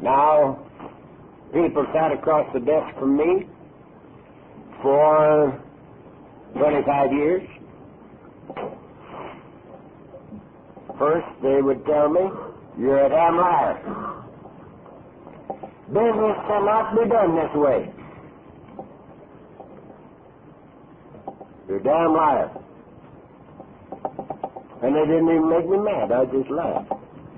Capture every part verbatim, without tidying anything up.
Now, people sat across the desk from me for twenty-five years. First, they would tell me, you're a damn liar. Business cannot be done this way. You're a damn liar. And they didn't even make me mad. I just laughed.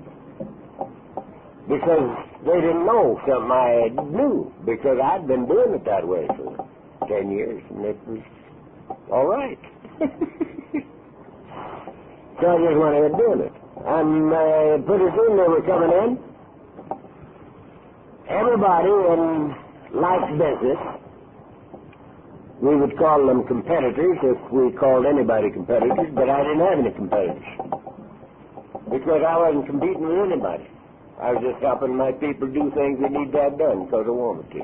Because they didn't know something I knew. Because I'd been doing it that way for ten years. And it was all right. So I just went ahead doing it. And uh, pretty soon they were coming in. Everybody in like business, we would call them competitors if we called anybody competitors, but I didn't have any competitors. Because I wasn't competing with anybody. I was just helping my people do things they need to have done because I wanted to.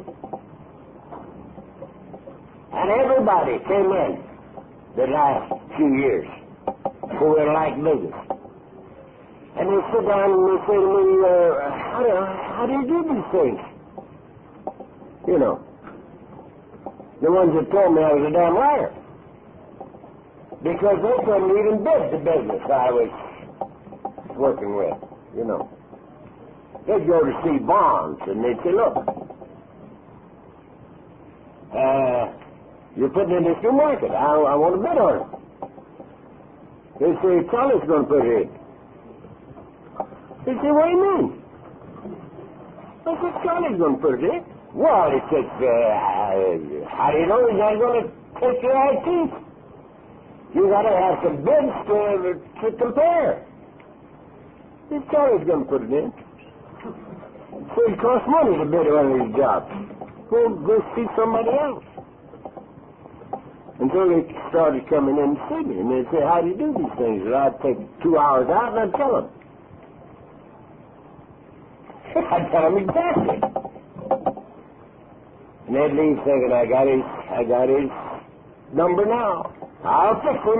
And everybody came in the last few years who were like business. And they sit down and they say to me, uh, how, do, how do you do these things? You know, the ones that told me I was a damn liar. Because they couldn't even bid the business I was working with, you know. They'd go to see bonds and they'd say, look, uh, you're putting in this new market. I, I want to bid on it. They'd say, Charlie's going to put it in. They say, what do you mean? I said, Charlie's going to put it in. Well, he said, uh, how do you know he's not going to take your eye teeth? You got to have some bids to, to compare. This Charlie's going to put it in. So it costs money to bid on these jobs. Go, go see somebody else. And so they started coming in to see me, and they'd say, how do you do these things? And I'd take two hours out and I'd tell them. I'd tell them exactly. And they'd leave thinking, I got his, I got his number now. I'll fix him.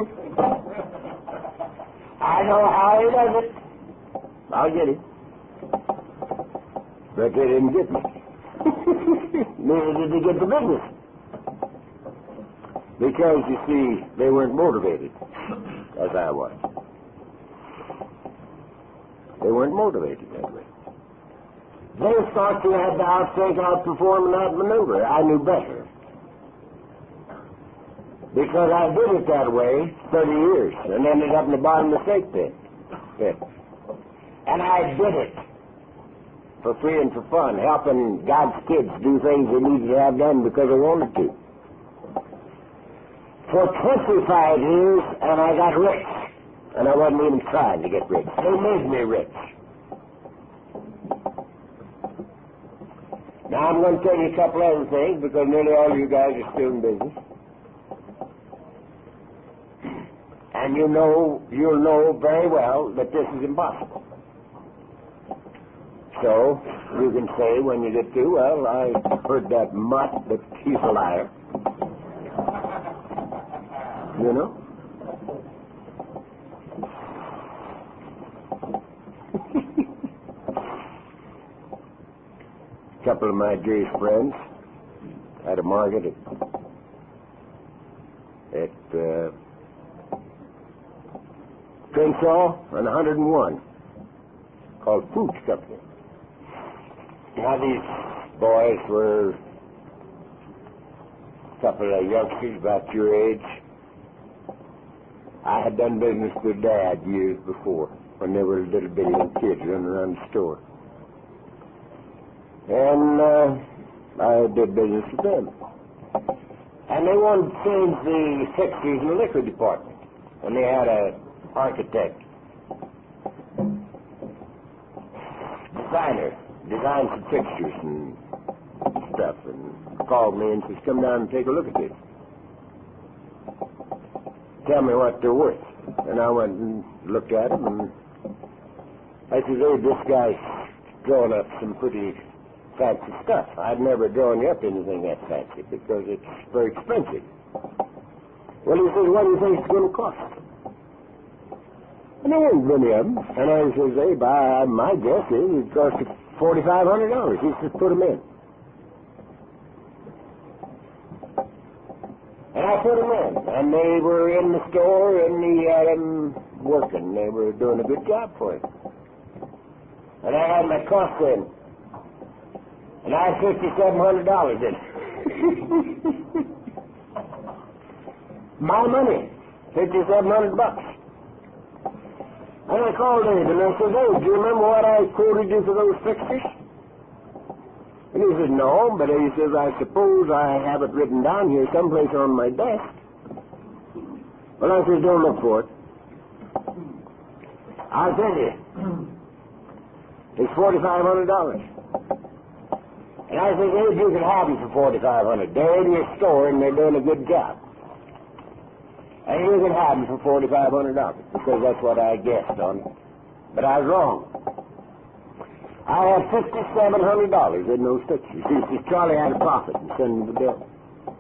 I know how he does it. I'll get him. But they didn't get me. Neither did they get the business. Because, you see, they weren't motivated, as I was. They weren't motivated that way. They thought you had to outthink, outperform, and outmaneuver. I knew better. Because I did it that way thirty years and ended up in the bottom of the steak pit. pit. And I did it for free and for fun, helping God's kids do things they needed to have done because they wanted to. For twenty-five years, and I got rich. And I wasn't even trying to get rich. They made me rich. Now, I'm going to tell you a couple other things, because nearly all of you guys are still in business. And you know, you'll know very well that this is impossible. So, you can say when you get to, well, I heard that mutt, but he's a liar. You know? A couple of my Jewish friends had a market at, at uh, Crenshaw on one hundred and one, called Foods Company. Now these boys were a couple of youngsters about your age. I had done business with Dad years before, when they were little bitty kids running around the store. And uh, I did business with them. And they wanted to change the fixtures in the liquor department. And they had an architect, designer, designed some fixtures and stuff, and called me and says, come down and take a look at this. Tell me what they're worth. And I went and looked at them, and I said, hey, this guy's drawing up some pretty fancy stuff. I've never drawn you up anything that fancy because it's very expensive. Well, he says, what do you think it's going to cost? And there weren't many of them. And I says, hey, by my guess is it costs forty-five hundred dollars. He says, put them in. And I put them in. And they were in the store, and he had them working. They were doing a good job for him. And I had my cost in. And I had fifty-seven hundred dollars in. My money. fifty-seven hundred bucks. And I called Dave and I said, hey, do you remember what I quoted you for those fixtures? And he said, no, but he says, I suppose I have it written down here someplace on my desk. Well, I said, don't look for it. I'll tell you. It's forty-five hundred dollars. And I said, hey, you can have them for forty-five hundred dollars. They're in your store and they're doing a good job. And you can have them for forty-five hundred dollars, because that's what I guessed on it. But I was wrong. I had fifty-seven hundred dollars in those pictures. He says, Charlie had a profit and send me the bill.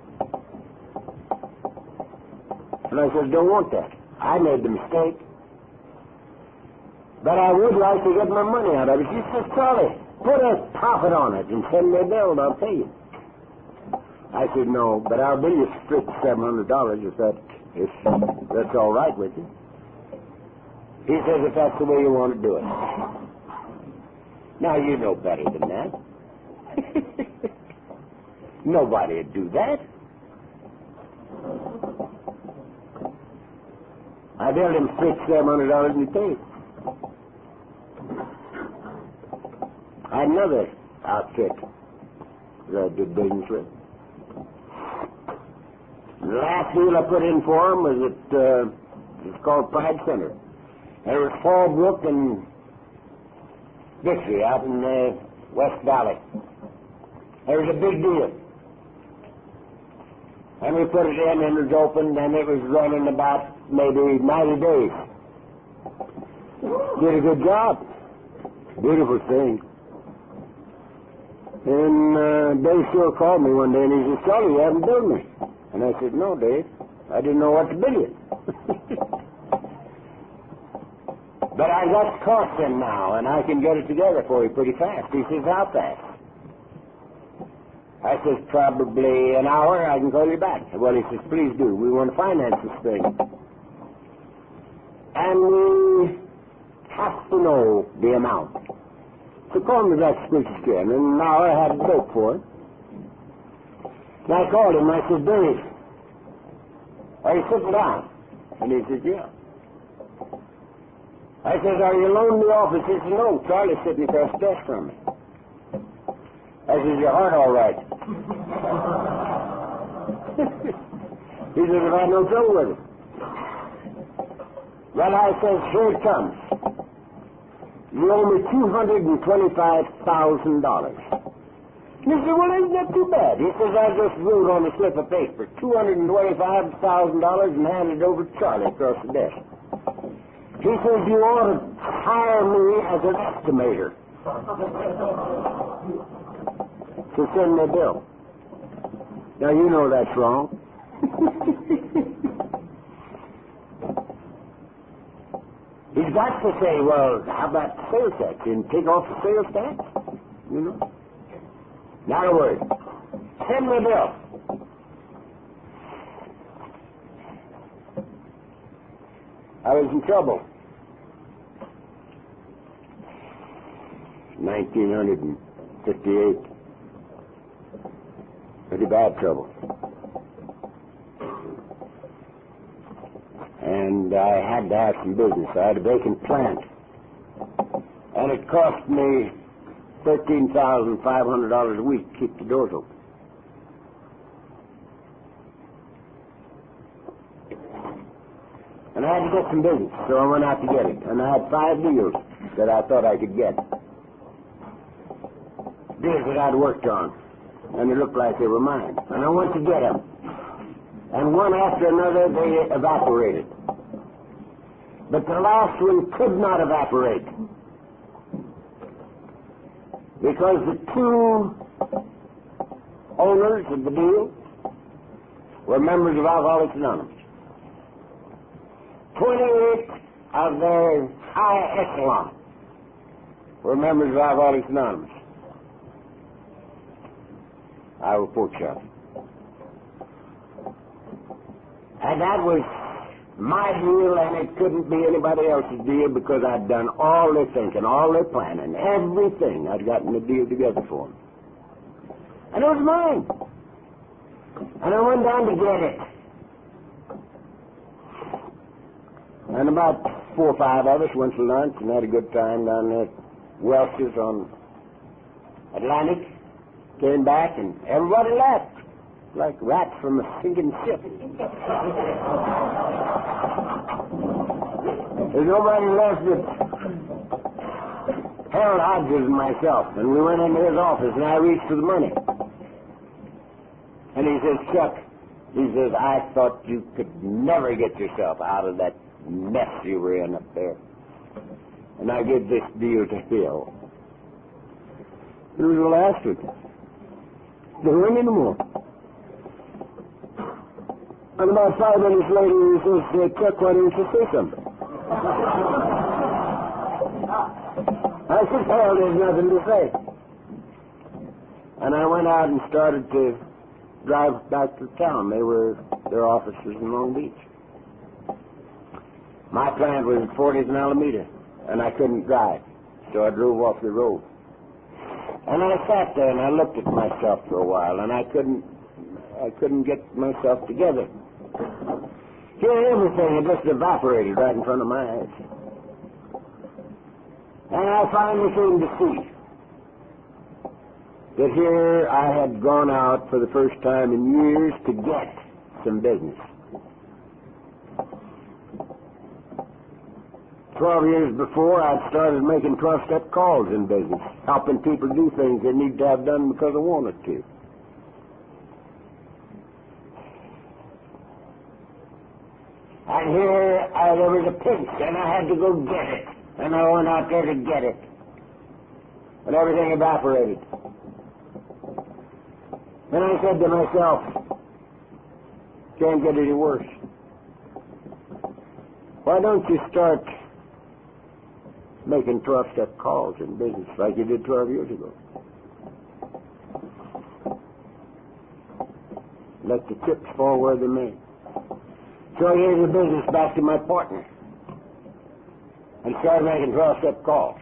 And I said, don't want that. I made the mistake. But I would like to get my money out of it. He says, Charlie, put a profit on it and send me a bill and I'll pay you. I said, no, but I'll bill you fifty-seven hundred dollars if that If that's all right with you. He says if that's the way you want to do it. Now, you know better than that. Nobody would do that. I billed him fifty-seven hundred dollars and he paid. I had another outfit that I did business with. The last deal I put in for him was at, uh, it's called Pride Center. And it was Fallbrook and Victory out in the West Valley. It was a big deal. And we put it in and it was opened and it was running about maybe ninety days. Did a good job. Beautiful thing. And uh, Dave Stewart called me one day and he said, Charlie, you haven't billed me. And I said, no, Dave, I didn't know what to bill you. But I got the cost in now, and I can get it together for you pretty fast. He says, how fast? I says, probably an hour, I can call you back. Well, he says, please do. We want to finance this thing. And we have to know the amount. So call me back to Squeaky Skin, and now I had a boat for it. And I called him, I said, Dave, are you sitting down? And he said, yeah. I said, are you alone in the office? He said, no, Charlie's sitting across the desk from me. I said, your heart all right? He said, I've had no trouble with it. Well, I said, here it comes. You owe me two hundred twenty-five thousand dollars. He said, well, isn't that too bad? He says, I just wrote on a slip of paper, two hundred twenty-five thousand dollars and handed it over to Charlie across the desk. He says, you ought to hire me as an estimator. So send me a bill. Now, you know that's wrong. He's got to say, well, how about the sales tax? And take off the sales tax? You know? Not a word. Send me a bill. I was in trouble. nineteen fifty-eight. Pretty bad trouble. And I had to have some business. I had a vacant plant. And it cost me thirteen thousand five hundred dollars a week to keep the doors open. And I had to get some business, so I went out to get it. And I had five deals that I thought I could get. Deals that I'd worked on. And they looked like they were mine. And I went to get them. And one after another, they evaporated. But the last one could not evaporate. Because the two owners of the deal were members of Alcoholics Anonymous. Twenty-eight of their high echelon We're members of Alcoholics Anonymous. Iowa Pork Shop. And that was my deal, and it couldn't be anybody else's deal because I'd done all their thinking, all their planning, everything. I'd gotten the deal together for them. And it was mine. And I went down to get it. And about four or five of us went to lunch and had a good time down there at Welch's on Atlantic. Came back and everybody left like rats from a sinking ship. There's nobody left but Harold Hodges and myself. And we went into his office and I reached for the money. And he says, Chuck, he says, I thought you could never get yourself out of that mess you were in up there. And I give this deal to Hill. It was the last one. There weren't any more. And about five minutes later, he says, uh, Chuck, why don't you say something? I said, Harold, there's nothing to say. And I went out and started to drive back to town. They were, their offices in Long Beach. My plant was at fortieth and Alameda, and I couldn't drive, so I drove off the road. And I sat there and I looked at myself for a while, and I couldn't, I couldn't get myself together. Here, everything had just evaporated right in front of my eyes. And I finally came to see that here I had gone out for the first time in years to get some business. Twelve years before, I'd started making twelve-step calls in business, helping people do things they need to have done because they wanted to. And here uh, there was a pinch, and I had to go get it. And I went out there to get it. But everything evaporated. Then I said to myself, can't get any worse. Why don't you start making twelve-step calls in business like you did twelve years ago? Let the chips fall where they may. So I gave the business back to my partner and started making twelve-step calls.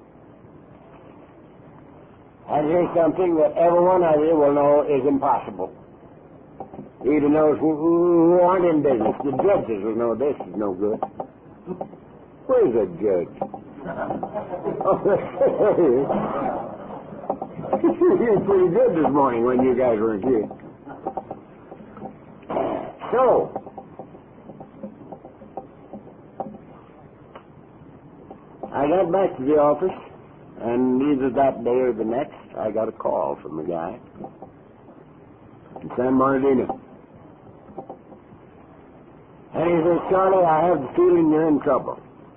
And here's something that every one of you will know is impossible. Even those who, who aren't in business, the judges will know this is no good. Where's the judge? Oh, he was pretty good this morning when you guys weren't here. So, I got back to the office, and either that day or the next, I got a call from a guy in San Bernardino. And he says, Charlie, I have the feeling you're in trouble.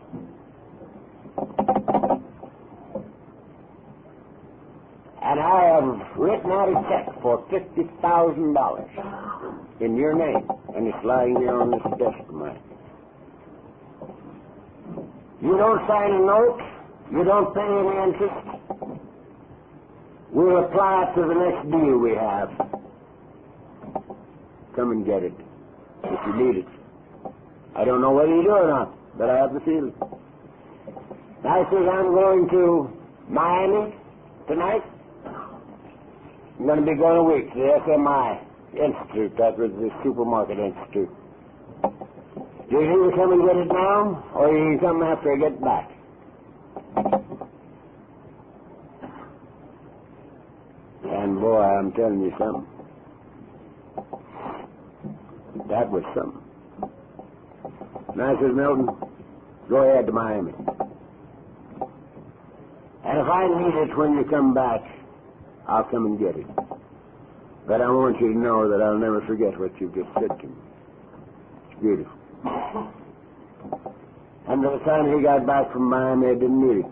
And I have written out a check for fifty thousand dollars in your name, and it's lying here on this desk of mine. You don't sign a note, you don't pay any interest. We'll apply it to the next deal we have. Come and get it, if you need it. I don't know whether you do or not, but I have the feeling. I says I'm going to Miami tonight. I'm going to be going a week to the S M I Institute. That was the Supermarket Institute. Do you either come and get it now, or you can come after I get back? And boy, I'm telling you something. That was something. And I said, Milton, go ahead to Miami. And if I need it when you come back, I'll come and get it. But I want you to know that I'll never forget what you've just said to me. It's beautiful. And by the time he got back from Miami, I didn't need it.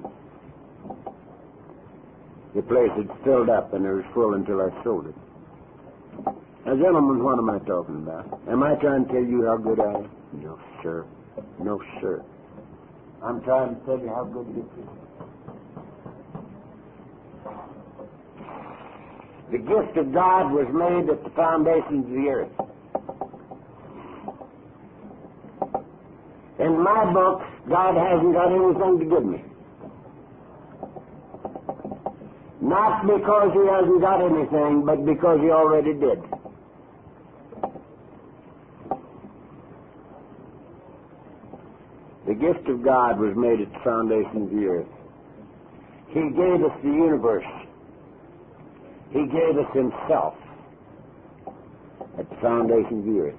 The place had filled up, and it was full until I sold it. Now, gentlemen, what am I talking about? Am I trying to tell you how good I am? No, sir. No, sir. I'm trying to tell you how good this is. The gift of God was made at the foundations of the earth. In my book, God hasn't got anything to give me. Not because he hasn't got anything, but because he already did. The gift of God was made at the foundation of the earth. He gave us the universe. He gave us himself at the foundation of the earth.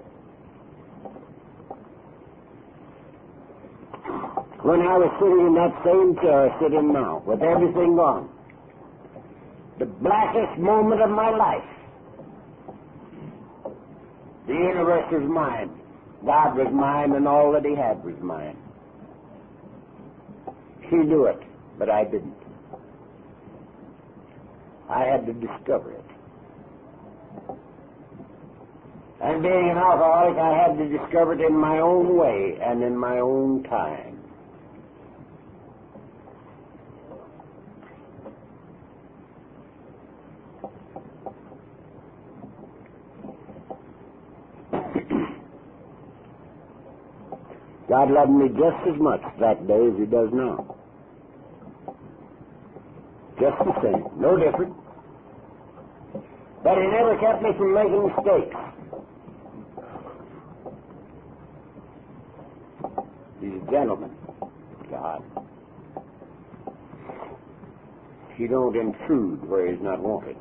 When I was sitting in that same chair sitting now, with everything gone, the blackest moment of my life, the universe was mine. God was mine, and all that he had was mine. He knew it, but I didn't. I had to discover it. And being an alcoholic, I had to discover it in my own way and in my own time. God loved me just as much that day as he does now. Just the same, no different. But he never kept me from making mistakes. He's a gentleman, God. He don't intrude where he's not wanted.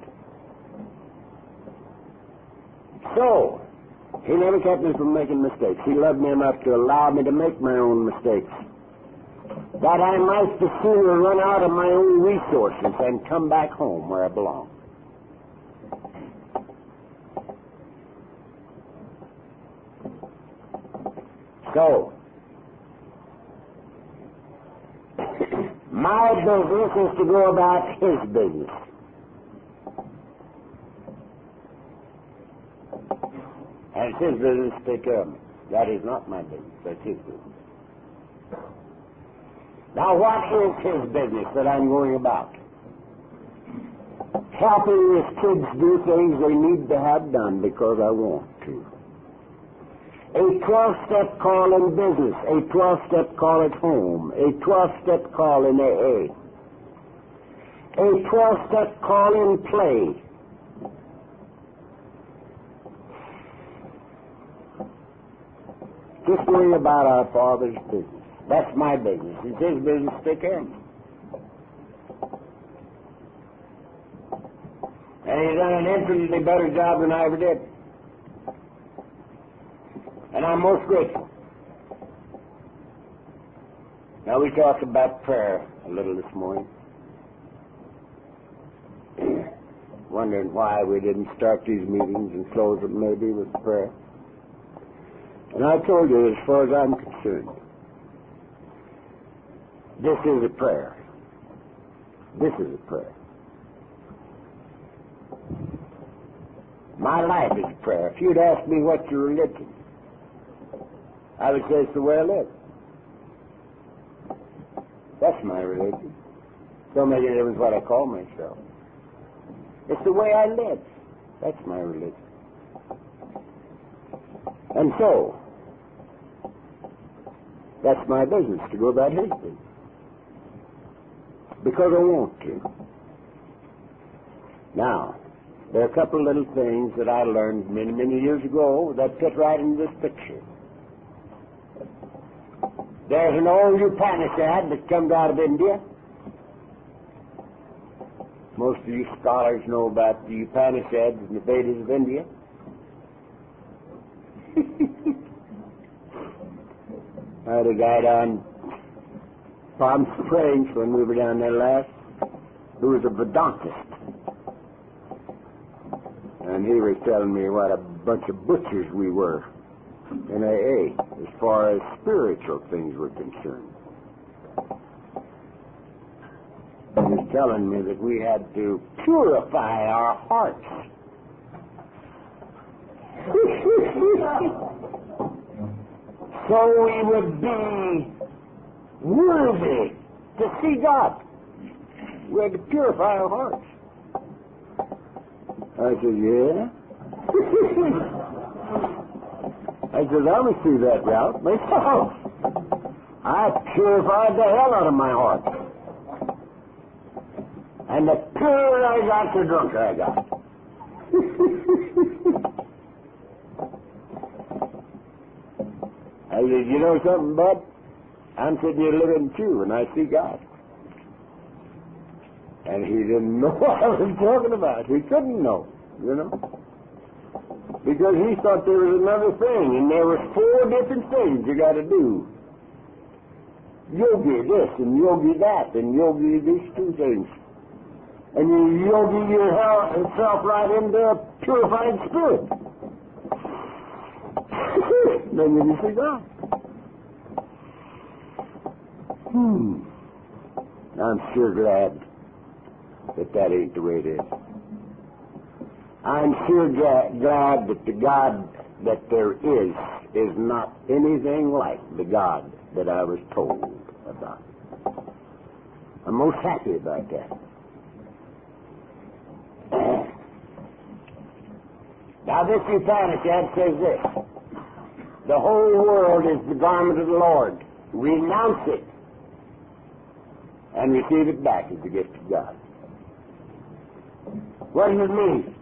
So, he never kept me from making mistakes. He loved me enough to allow me to make my own mistakes, that I might the sooner run out of my own resources and come back home where I belong. So, my business is to go about his business. And it's his business to take care of me. That is not my business. That's his business. Now, what is his business that I'm going about? Helping his kids do things they need to have done because I want to. A twelve-step call in business, a twelve-step call at home, a twelve-step call in A A, a twelve-step call in play, just worry about our Father's business. That's my business. It's his business to take care of me. And he's done an infinitely better job than I ever did. And I'm most grateful. Now, we talked about prayer a little this morning. Wondering why we didn't start these meetings and close them maybe with prayer. And I told you, as far as I'm concerned, this is a prayer. This is a prayer. My life is a prayer. If you'd ask me what's your religion, I would say it's the way I live. That's my religion. Don't make any difference what I call myself. It's the way I live. That's my religion. And so, that's my business, to go about his business. Because I want to. Now, there are a couple of little things that I learned many, many years ago that fit right in this picture. There's an old Upanishad that comes out of India. Most of you scholars know about the Upanishads and the Vedas of India. I had a guy down Palm Springs when we were down there last who was a Vedantist. And he was telling me what a bunch of butchers we were in A A as far as spiritual things were concerned. He was telling me that we had to purify our hearts. So we would be worthy to see God. We had to purify our hearts. I said, yeah. I said, I will see that route myself. I purified the hell out of my heart. And the purer I got, the drunker I got. I said, you know something, bud? I'm sitting here living too, and I see God. And he didn't know what I was talking about. He couldn't know, you know. Because he thought there was another thing, and there were four different things you got to do. Yogi this, and yogi that, and yogi these two things. And you yogi yourself right into a purified spirit. Then you see God. Hmm. I'm sure glad that that ain't the way it is. I'm sure ga- glad that the God that there is is not anything like the God that I was told about. I'm most happy about that. Now this Upanishad says this. The whole world is the garment of the Lord. Renounce it and receive it back as the gift of God. What does it mean?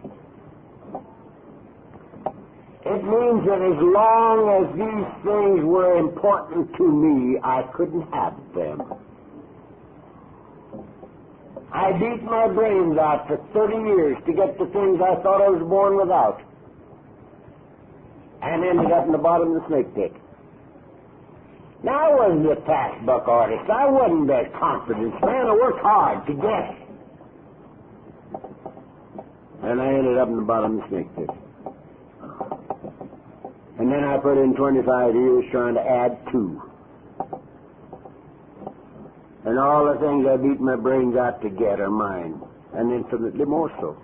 It means that as long as these things were important to me, I couldn't have them. I beat my brains out for thirty years to get the things I thought I was born without, and ended up in the bottom of the snake pit. Now, I wasn't a fast buck artist. I wasn't a confidence man. I worked hard to get it. And I ended up in the bottom of the snake pit. And then I put in twenty-five years trying to add two. And all the things I beat my brains out to get are mine, and infinitely more so.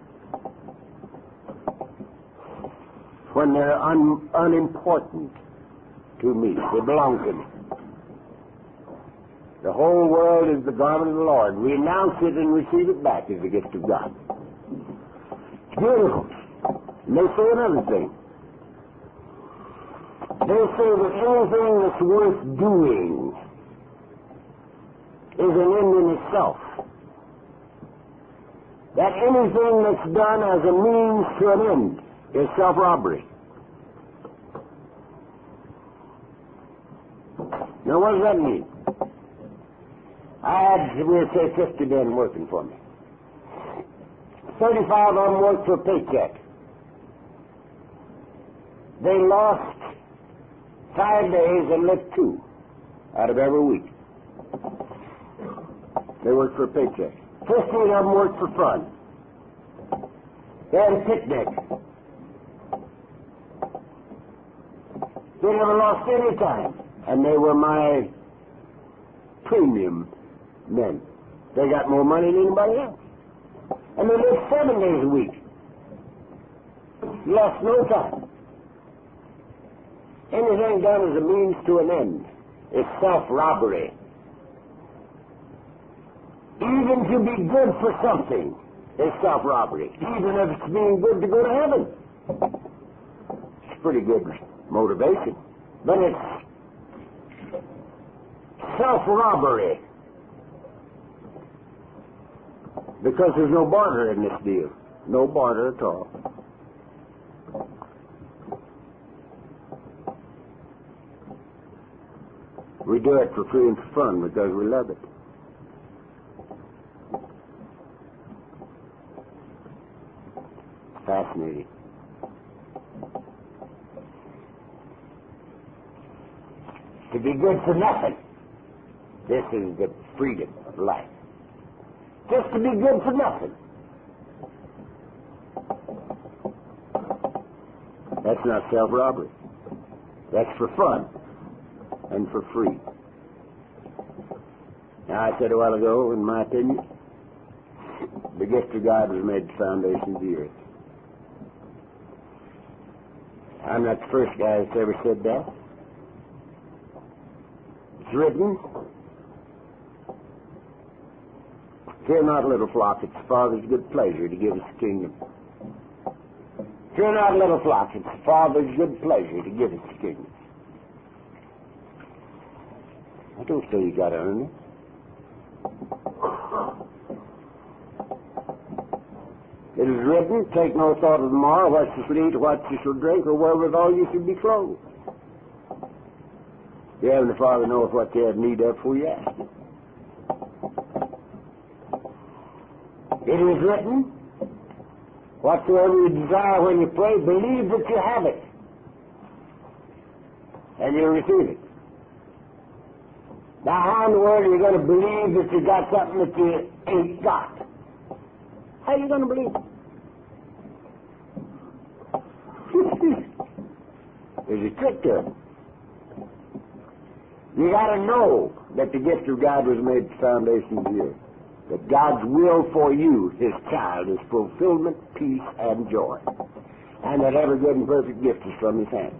When they're un- unimportant to me, they belong to me. The whole world is the garment of the Lord. Renounce it and receive it back as the gift of God. It's beautiful. And they say another thing. They say that anything that's worth doing is an end in itself. That anything that's done as a means to an end is self-robbery. Now, what does that mean? I had, we'll say, fifty men working for me. thirty-five of them worked for a paycheck. They lost five days and lived two out of every week. They worked for a paycheck. Fifteen of them worked for fun. They had a picnic. They never lost any time. And they were my premium men. They got more money than anybody else. And they lived seven days a week. Lost no time. Anything done as a means to an end is self-robbery. Even to be good for something is self-robbery, even if it's being good to go to heaven. It's pretty good motivation, but it's self-robbery because there's no barter in this deal. No barter at all. We do it for free and for fun because we love it. Fascinating. To be good for nothing. This is the freedom of life. Just to be good for nothing. That's not self-robbery. That's for fun and for free. Now, I said a while ago, in my opinion, the gift of God was made the foundation of the earth. I'm not the first guy that's ever said that. It's written, "Fear not, little flock, it's the Father's good pleasure to give us the kingdom." Fear not, little flock. It's the Father's good pleasure to give us the kingdom. I don't say you got to earn it. It is written, take no thought of tomorrow, what you shall eat, what you shall drink, or wherewithal you should be clothed. The Heavenly Father knoweth what you have need of before you ask. It is written, whatsoever you desire when you pray, believe that you have it, and you'll receive it. Now, how in the world are you going to believe that you got something that you ain't got? How are you going to believe it? There's a trick to it. You got to know that the gift of God was made the foundation of the earth. That God's will for you, His child, is fulfillment, peace, and joy. And that every good and perfect gift is from His hand.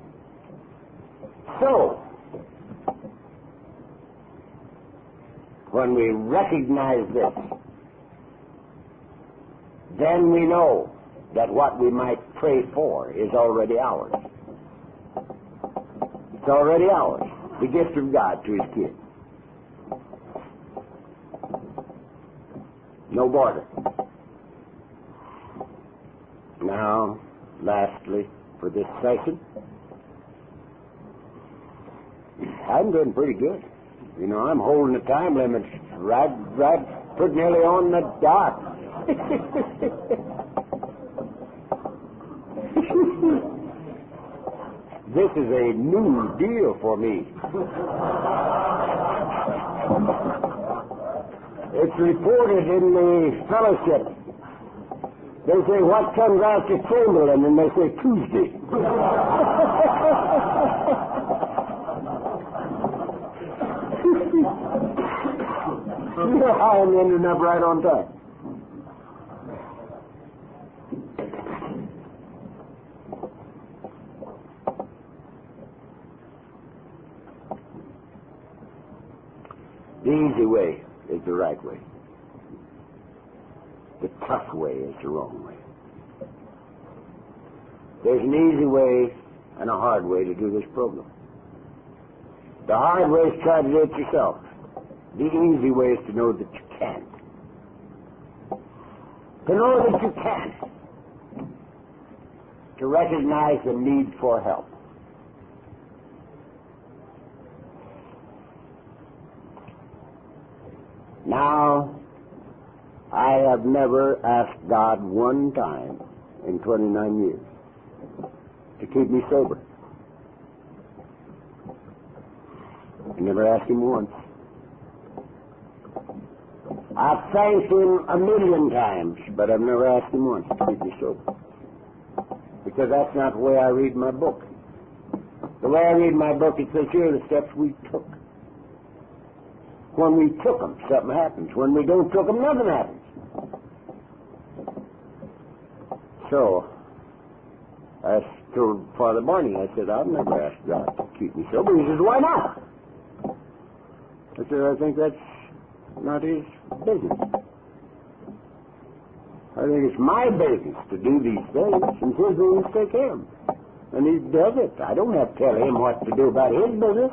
So, when we recognize this, then we know that what we might pray for is already ours. It's already ours. The gift of God to His kids. No border. Now, lastly, for this session, I'm doing pretty good. You know, I'm holding the time limits right, right, pretty nearly on the dot. This is a new deal for me. It's reported in the fellowship. They say, what comes out to Chamberlain? And they say, Tuesday. You know how I'm ending up right on time. The easy way is the right way. The tough way is the wrong way. There's an easy way and a hard way to do this program. The hard way is to try to do it yourself. The easy way is to know that you can't. To know that you can't. To recognize the need for help. Now, I have never asked God one time in twenty-nine years to keep me sober. I never asked Him once. I've thanked Him a million times, but I've never asked Him once to keep me sober. Because that's not the way I read my book. The way I read my book, it says here the steps we took. When we took them, something happens. When we don't took them, nothing happens. So, I told Father Barney, I said, I've never asked God to keep me sober. He says, why not? I said, I think that's not His business. I think it's my business to do these things, and His business to take care of them. And He does it. I don't have to tell Him what to do about His business.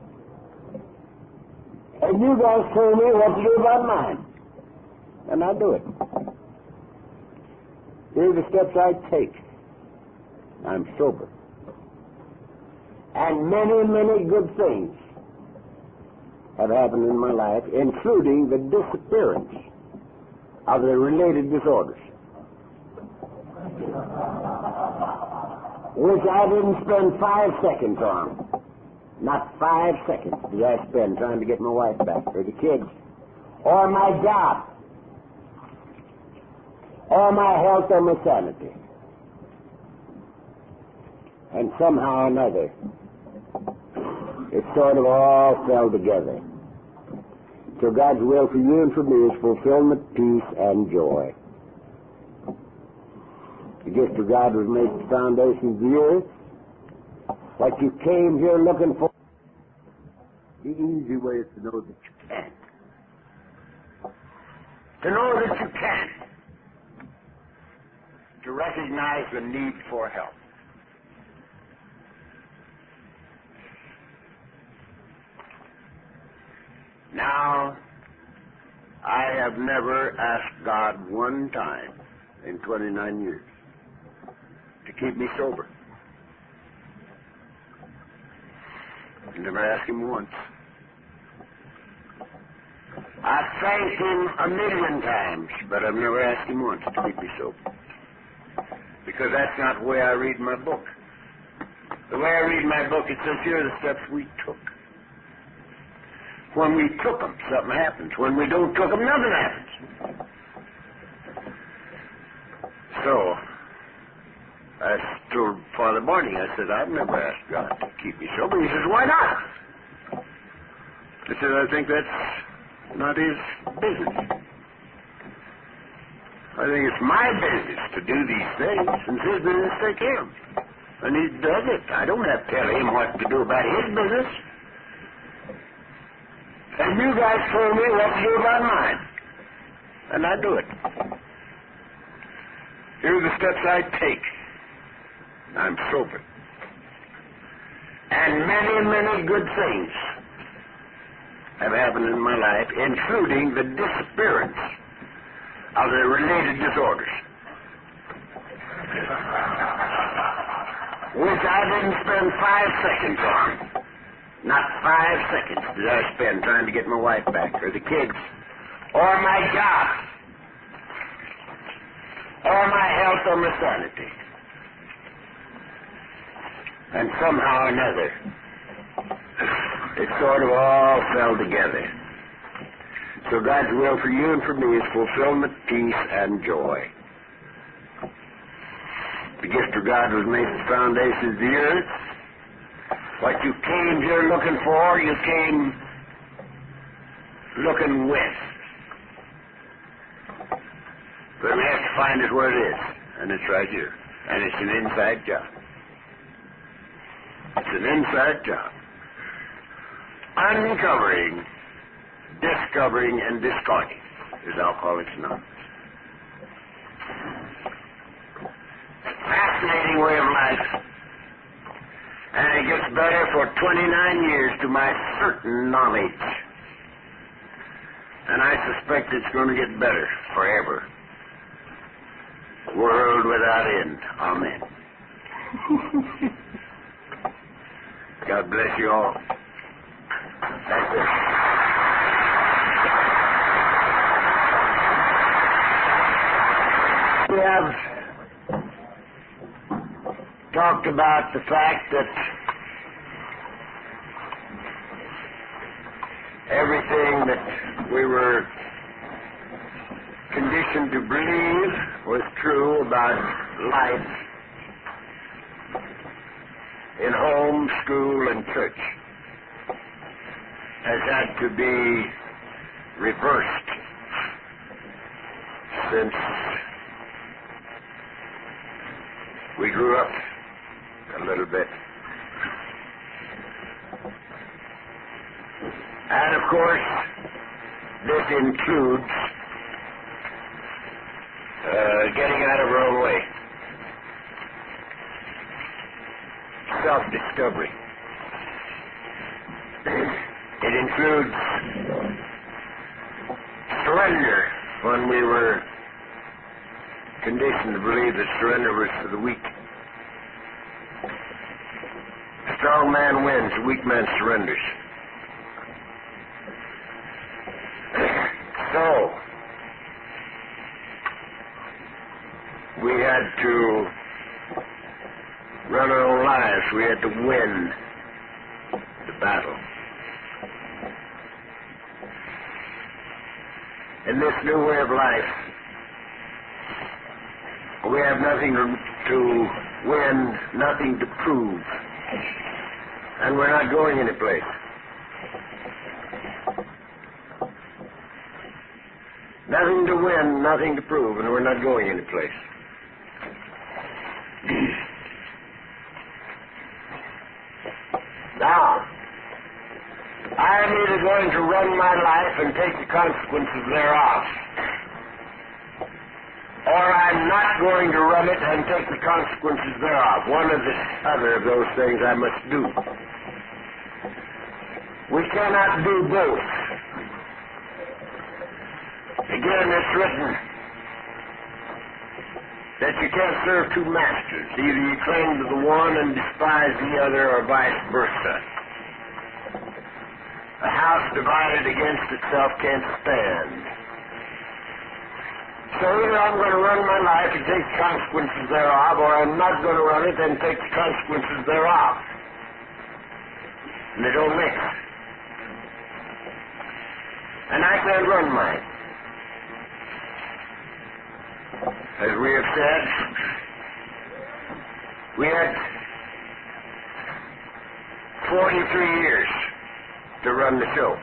And you guys tell me what to do about mine. And I do it. Here are the steps I take. I'm sober. And many, many good things have happened in my life, including the disappearance of the related disorders, which I didn't spend five seconds on. Not five seconds did I spend trying to get my wife back, or the kids, or my job, or my health or my sanity. And somehow or another, it sort of all fell together. So God's will for you and for me is fulfillment, peace, and joy. The gift of God was made the foundation of the earth. What you came here looking for, the easy way is to know that you can't. To know that you can't. To to recognize the need for help. Now, I have never asked God one time in twenty-nine years to keep me sober. Never asked him once. I thanked him a million times, but I've never asked him once to keep me sober. Because that's not the way I read my book. The way I read my book, it says here are the steps we took. When we took them, something happens. When we don't took them, nothing happens. So, I told Father Barney, I said, I've never asked God to keep me sober. He says, why not? I said, I think that's not his business. I think it's my business to do these things, and it's his business to take care of them. And he does it. I don't have to tell him what to do about his business. And you guys told me what to do about mine. And I do it. Here are the steps I take. I'm sober. And many, many good things have happened in my life, including the disappearance of the related disorders, which I didn't spend five seconds on. Not five seconds did I spend trying to get my wife back, or the kids, or my job, or my health, or my sanity. And somehow or another, it sort of all fell together. So God's will for you and for me is fulfillment, peace, and joy. The gift of God was made the foundations of the earth. What you came here looking for, you came looking with. But we have to find it where it is, and it's right here. And it's an inside job. It's an inside job. Uncovering, discovering, and discarding is Alcoholics Anonymous. Fascinating way of life. And it gets better for twenty-nine years to my certain knowledge. And I suspect it's going to get better forever. World without end. Amen. God bless you all. That's it. We have talked about the fact that everything that we were conditioned to believe was true about life in home, school, and church has had to be reversed since we grew up a little bit. And of course, this includes uh, getting out of our own way. Self-discovery. It includes surrender when we were conditioned to believe that surrender was for the weak. A strong man wins, a weak man surrenders. So, we had to run our own lives. We had to win the battle. In this new way of life, we have nothing to, to win, nothing to prove, and we're not going any place. Nothing to win, nothing to prove, and we're not going any place. Now, I am either going to run my life and take the consequences thereof, or I'm not going to run it and take the consequences thereof. One or the other of those things I must do. We cannot do both. Again, it's written that you can't serve two masters. Either you cling to the one and despise the other, or vice versa. A house divided against itself can't stand. So either I'm going to run my life and take the consequences thereof, or I'm not going to run it and take the consequences thereof. And they don't mix. And I can't run mine. As we have said, we had forty-three years to run the show.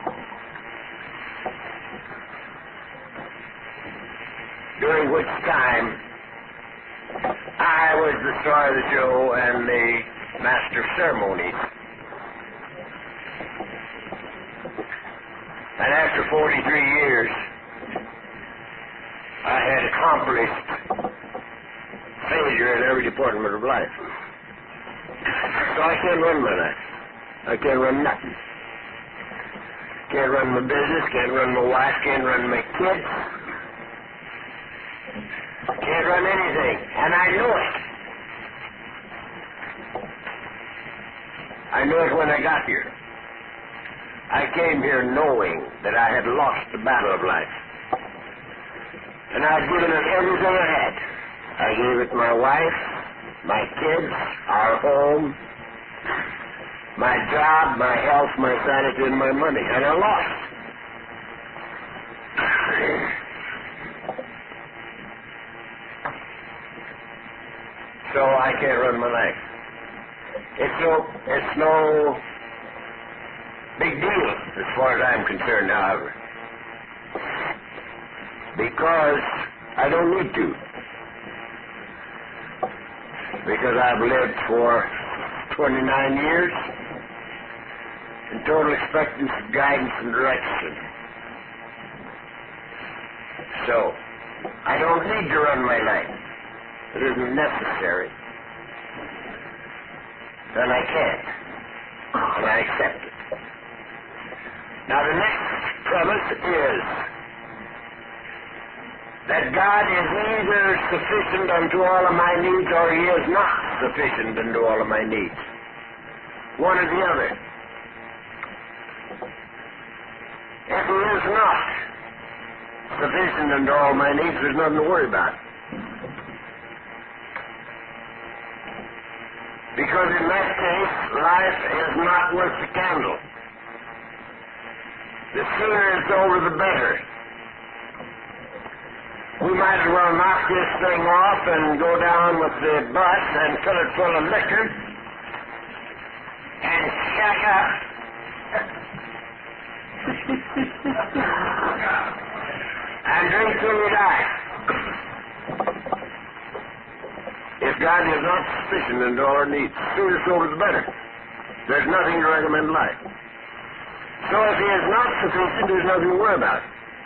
During which time I was the star of the show and the master of ceremonies. And after forty-three years, I had accomplished failure in every department of life. So I can't run my life. I can't run nothing. Can't run my business, can't run my wife, can't run my kids. Can't run anything, and I know it. I knew it when I got here. I came here knowing that I had lost the battle of life. And I'd given it everything I had. I gave it my wife, my kids, our home, my job, my health, my sanity, and my money. And I lost. So I can't run my life. It's no, it's no big deal as far as I'm concerned, however. Because I don't need to. Because I've lived for twenty-nine years in total expectance of guidance and direction. So, I don't need to run my life. It isn't necessary. Then I can't. And I accept it. Now the next premise is that God is either sufficient unto all of my needs, or He is not sufficient unto all of my needs. One or the other. If He is not sufficient unto all my needs, there's nothing to worry about. Because in that case, life is not worth the candle. The sooner it's over, the better. We might as well knock this thing off and go down with the bus and fill it full of liquor and shack up. And drink till we die. If God is not sufficient in all our needs, the sooner it's over, the better. There's nothing to recommend life. So if He is not sufficient, there's nothing to worry about.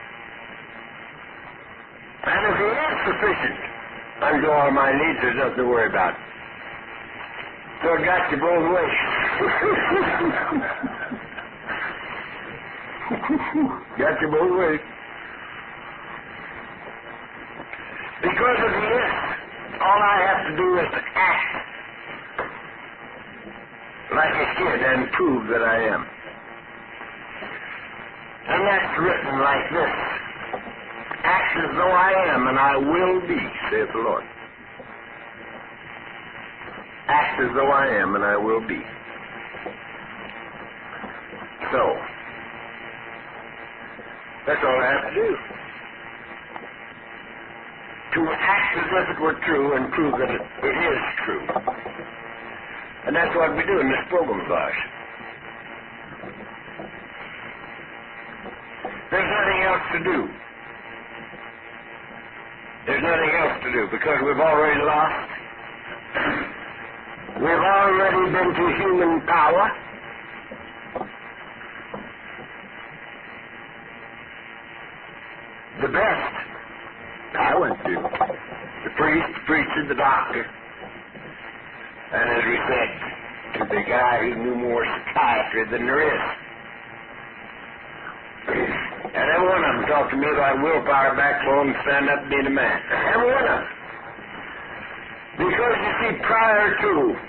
And if He is sufficient unto all my needs, there's nothing to worry about. So it got you both ways. Got you both ways. Because if He is, all I have to do is to act like I should and prove that I am. And that's written like this. Act as though I am, and I will be, saith the Lord. Act as though I am, and I will be. So, that's all I have to do. To act as if it were true and prove that it, it is true. And that's what we do in this program of ours. There's nothing else to do. There's nothing else to do because we've already lost. We've already been to human power. The best I went to priest, the preacher, the doctor. And as we said, to the guy who knew more psychiatry than there is. And every one of them talked to me about willpower, backbone, and stand up and being a man. Every one of them. Because, you see, prior to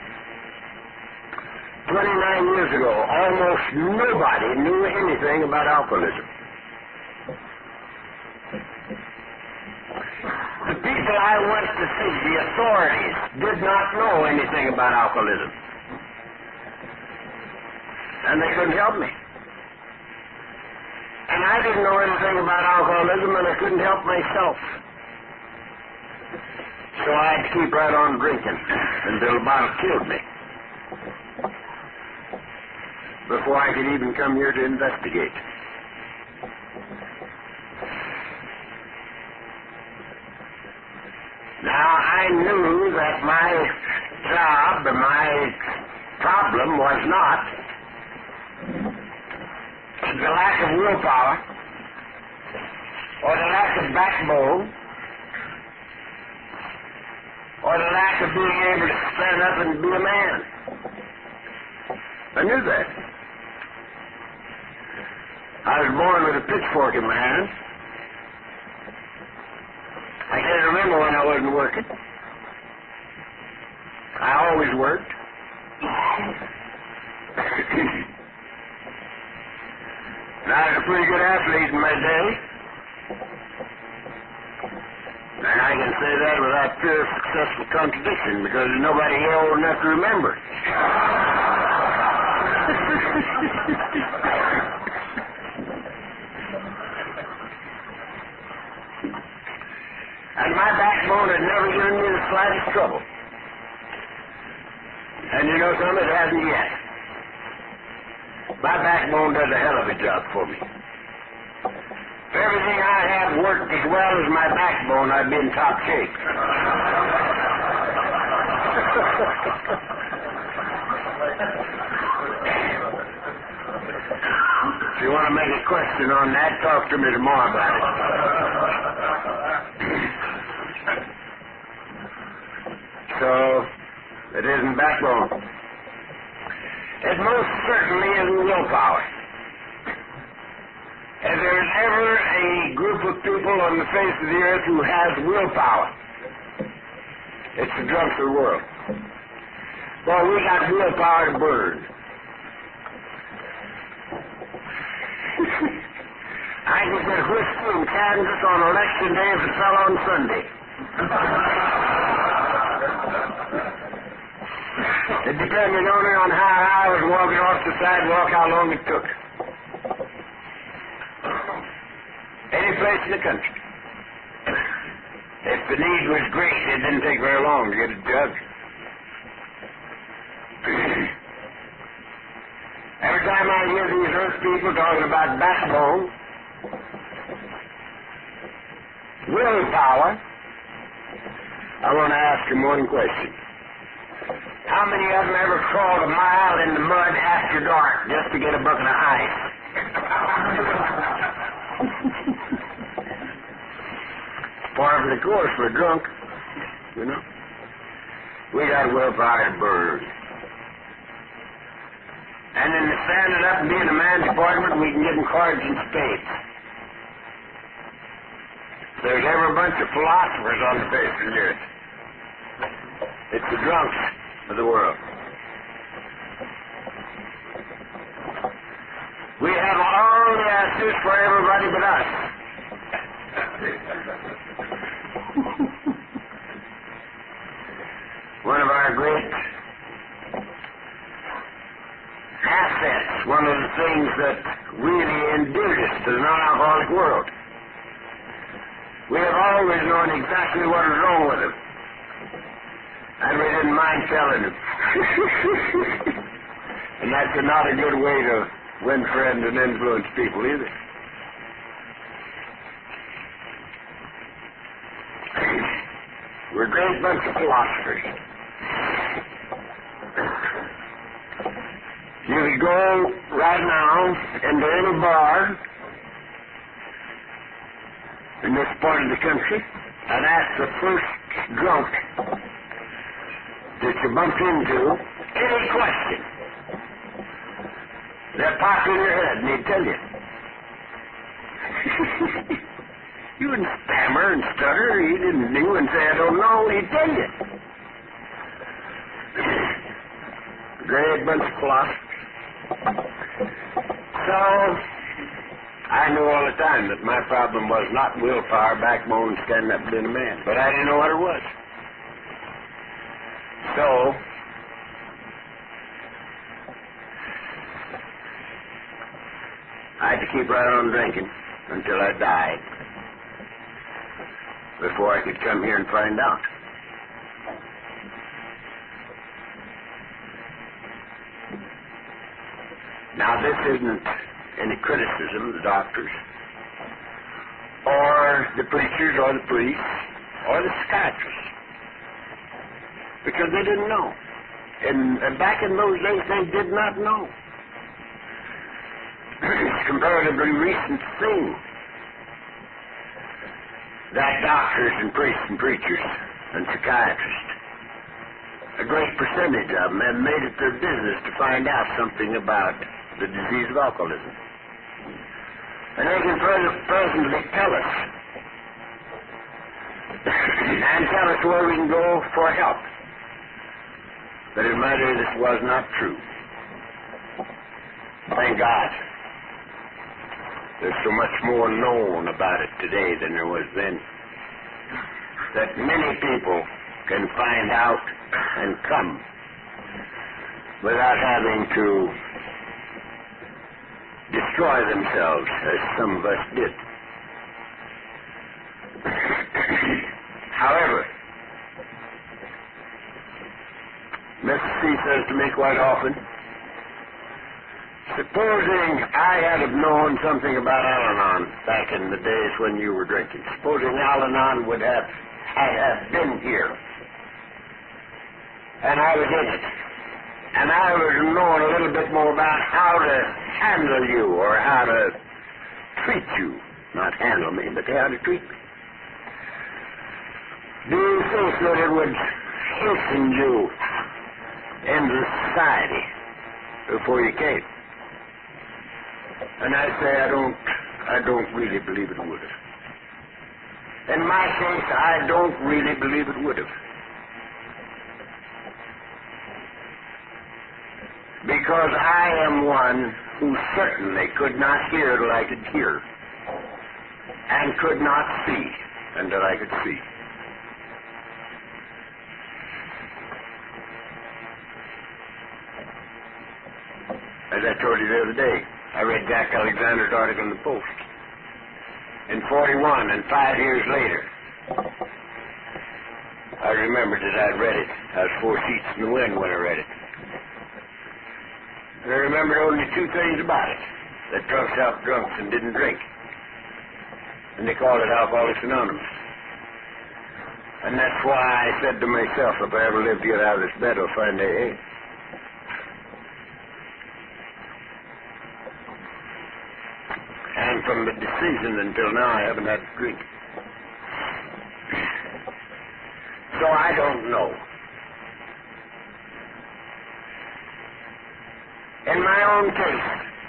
twenty-nine years ago, almost nobody knew anything about alcoholism. The people I went to see, the authorities, did not know anything about alcoholism. And they couldn't help me. And I didn't know anything about alcoholism, and I couldn't help myself. So I had to keep right on drinking until the bottle killed me. Before I could even come here to investigate. Now, I knew that my job, my problem was not the lack of willpower or the lack of backbone or the lack of being able to stand up and be a man. I knew that. I was born with a pitchfork in my hand. I can't remember when I wasn't working. I always worked. And I was a pretty good athlete in my day. And I can say that without pure successful contradiction, because there's nobody here old enough to remember. And my backbone had never given me the slightest trouble. And you know something? It hasn't yet. My backbone does a hell of a job for me. If everything I have worked as well as my backbone, I'd be in top shape. If you want to make a question on that, talk to me tomorrow about it. So, it isn't backbone. It most certainly isn't willpower. If there's ever a group of people on the face of the earth who has willpower, it's the drunks of the world. Well, we got willpower to burn. I can get whiskey in Kansas on election day if it fell on Sunday. It depended only on how I was walking off the sidewalk, how long it took. Any place in the country. If the need was great, it didn't take very long to get a jug. Every time I hear these earth people talking about backbone, willpower, I want to ask them one question. How many of them ever crawled a mile in the mud after dark just to get a bucket of ice? Part of the course for a drunk, you know. We got willpower to burn. And in the standing up and being a man department, we can give them cards and spades. There's ever a bunch of philosophers on the face of the earth. It's the drunks of the world. We have all the answers for everybody but us. One of our great assets, one of the things that really endeared us to the non-alcoholic world. We have always known exactly what is wrong with them. And we didn't mind telling them. And that's not a good way to win friends and influence people either. We're a great bunch of philosophers. You could go right now into any bar in this part of the country and ask the first drunk that you bump into any question, they'll pop in your head and he'd tell you. You wouldn't stammer and stutter. He didn't. He wouldn't say, I don't know. He'd tell you. Great bunch of philosophers. So, I knew all the time that my problem was not willpower, backbone, standing up and being a man. But I didn't know what it was. So, I had to keep right on drinking until I died before I could come here and find out. Now, this isn't any criticism of the doctors or the preachers or the priests or the psychiatrists, because they didn't know. And, and back in those days, they did not know. It's a comparatively recent thing that doctors and priests and preachers and psychiatrists, a great percentage of them, have made it their business to find out something about the disease of alcoholism. And they can presently tell us and tell us where we can go for help. But in my day, this was not true. Thank God. There's so much more known about it today than there was then, that many people can find out and come without having to destroy themselves as some of us did. However, Mister C says to me quite often, supposing I had have known something about Al-Anon back in the days when you were drinking, supposing Al-Anon would have had have been here, and I was in it, and I would have known a little bit more about how to handle you or how to treat you, not handle me, but how to treat me. Do you think that it would hasten you into society before you came? And I say I don't, I don't really believe it would have. In my case, I don't really believe it would have. Because I am one who certainly could not hear till I could hear, and could not see until I could see. As I told you the other day, I read Jack Alexander's article in the Post. In forty-one, and five years later, I remembered that I'd read it. I was four seats in the wind when I read it. And I remembered only two things about it: that drunks helped drunks and didn't drink. And they called it Alcoholics Anonymous. And that's why I said to myself, if I ever live to get out of this bed, I'll find A A. And from the decision until now, I haven't had to drink. So I don't know. In my own case,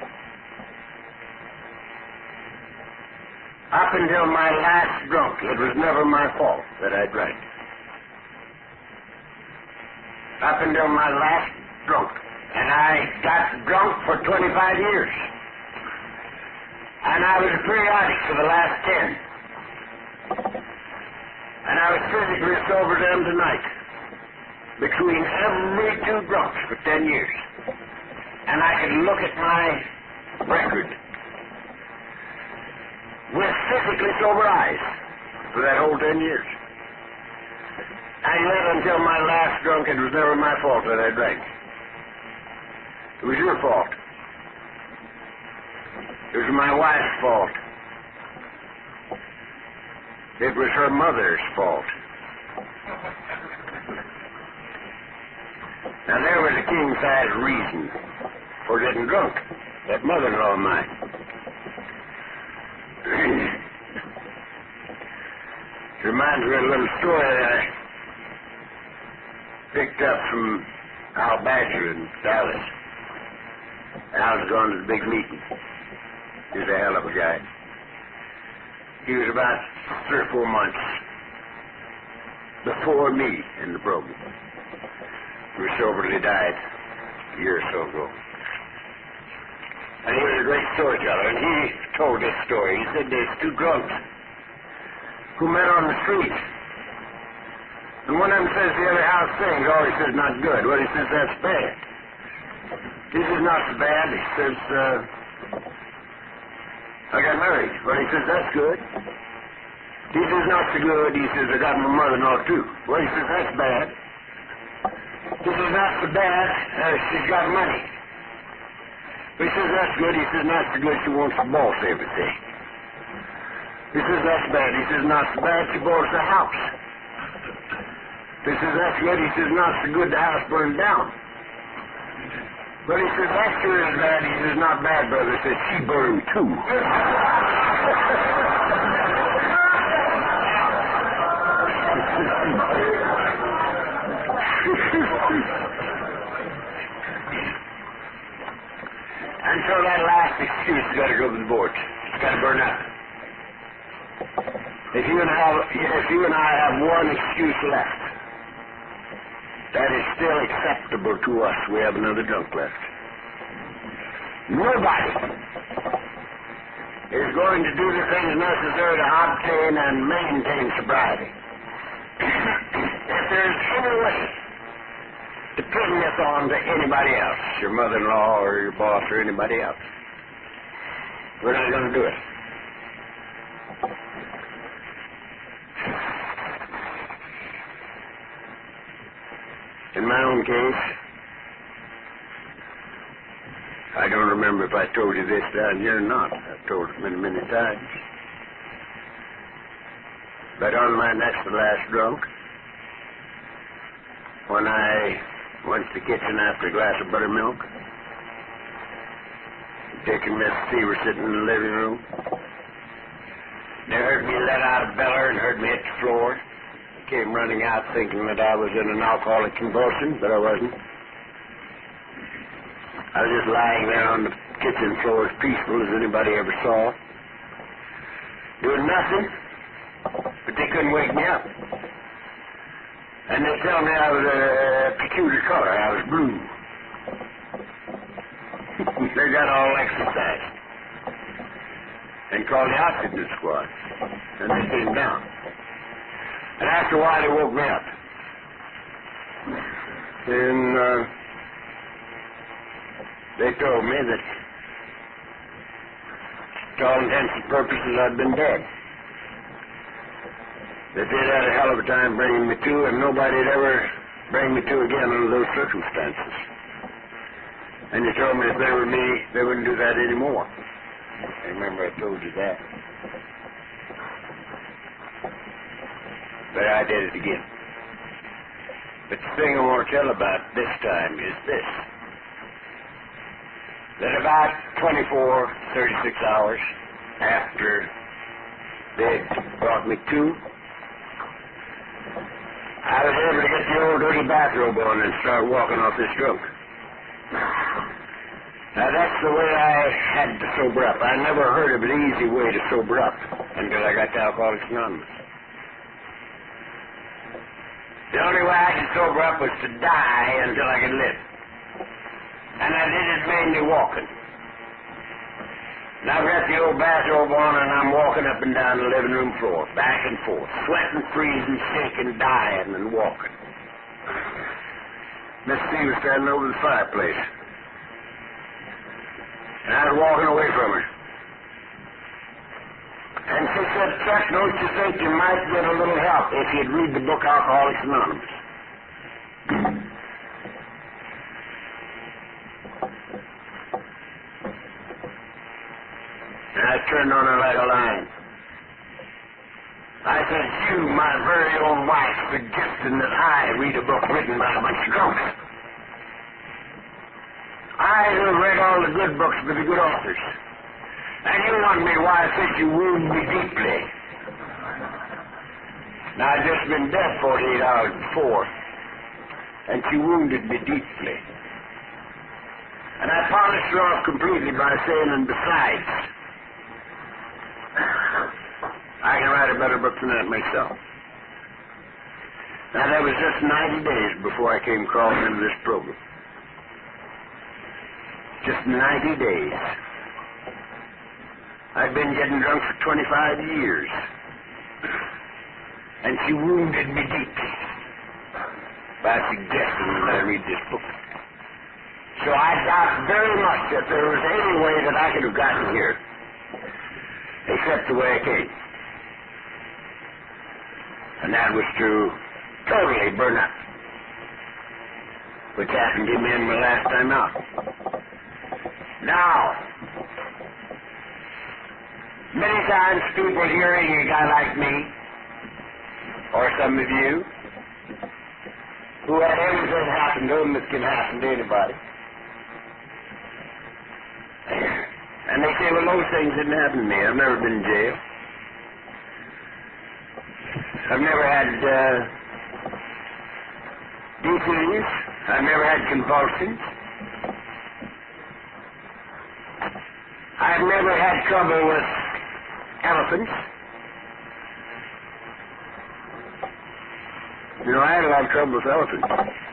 up until my last drunk, it was never my fault that I drank. Up until my last drunk. And I got drunk for twenty-five years. And I was a periodic for the last ten. And I was physically sober them tonight. Between every two drunks for ten years. And I could look at my record with physically sober eyes for that whole ten years. And yet until my last drunk, it was never my fault that I drank. It was your fault. It was my wife's fault. It was her mother's fault. Now there was a king-size reason for getting drunk. That mother-in-law of mine. It reminds me of a little story that I picked up from Al Badger in Dallas. Al's gone to the big meeting. He's a hell of a guy. He was about three or four months before me in the program. He was soberly died a year or so ago. And he was a great storyteller, and he told this story. He said there's two drunks who met on the street. And one of them says the other house sings. Oh, he says, not good. Well, he says, that's bad. He says, not so bad. He says, uh, I got married. Well, he says, that's good. He says, not so good. He says, I got my mother-in-law, too. Well, he says, that's bad. He says, not so bad. Uh, she's got money. He says, that's good. He says, not so good. She wants to boss everything. He says, that's bad. He says, not so bad. She bought us a house. He says, that's good. He says, not so good. The house burned down. But he says, that sure is bad. He says, not bad, brother. He says, she burned too. And so that last excuse has got to go to the board. It's got to burn up. If you and I, if you and I have one excuse left, that is still acceptable to us. We have another drunk left. Nobody is going to do the things necessary to obtain and maintain sobriety. If there's any way to pin this on to anybody else, your mother-in-law or your boss or anybody else, we're not going to do it. In my own case, I don't remember if I told you this down here or not. I've told it many, many times. But on my next to last drunk, when I went to the kitchen after a glass of buttermilk, Dick and Miss C were sitting in the living room. They heard me let out a beller and heard me hit the floor. Came running out thinking that I was in an alcoholic convulsion, but I wasn't. I was just lying there on the kitchen floor as peaceful as anybody ever saw. Doing nothing, but they couldn't wake me up. And they tell me I was a peculiar color. I was blue. They got all exercised and called the oxygen squad, and they came down. And after a while, they woke me up. And uh, they told me that, to all intents and purposes, I'd been dead. That they'd had a hell of a time bringing me to, and nobody'd ever bring me to again under those circumstances. And they told me if they were me, they wouldn't do that anymore. I remember I told you that. But I did it again. But the thing I want to tell about this time is this. That about twenty-four, thirty-six hours after they brought me to, I was able to get the old dirty bathrobe on and start walking off this drunk. Now that's the way I had to sober up. I never heard of an easy way to sober up until I got to Alcoholics Anonymous. The only way I could sober up was to die until I could live. And I did it mainly walking. Now I've got the old bathrobe on and I'm walking up and down the living room floor, back and forth, sweating, freezing, shaking, dying, and walking. Miss C was standing over the fireplace. And I was walking away from her. And she said, Chuck, don't you think you might get a little help if you'd read the book Alcoholics Anonymous? And I turned on her like a lion. I said, you, my very own wife, suggesting that I read a book written by a bunch of drunks. I have read all the good books by the good authors. And you want me why I think you wound me deeply. Now, I'd just been dead forty-eight hours before. and she wounded me deeply. And I polished her off completely by saying, and besides, I can write a better book than that myself. Now, that was just ninety days before I came crawling into this program. Just ninety days. I'd been getting drunk for twenty-five years. And she wounded me deeply by suggesting that I read this book. So I doubt very much that there was any way that I could have gotten here except the way I came. And that was to totally burn up, which happened to me in my last time out. Now, many times people hearing a guy like me, or some of you, who had everything happen to them that can happen to anybody, and they say, well, those things didn't happen to me. I've never been in jail. I've never had uh, D Ts. I've never had convulsions. I've never had trouble with elephants. You know, I had a lot of trouble with elephants.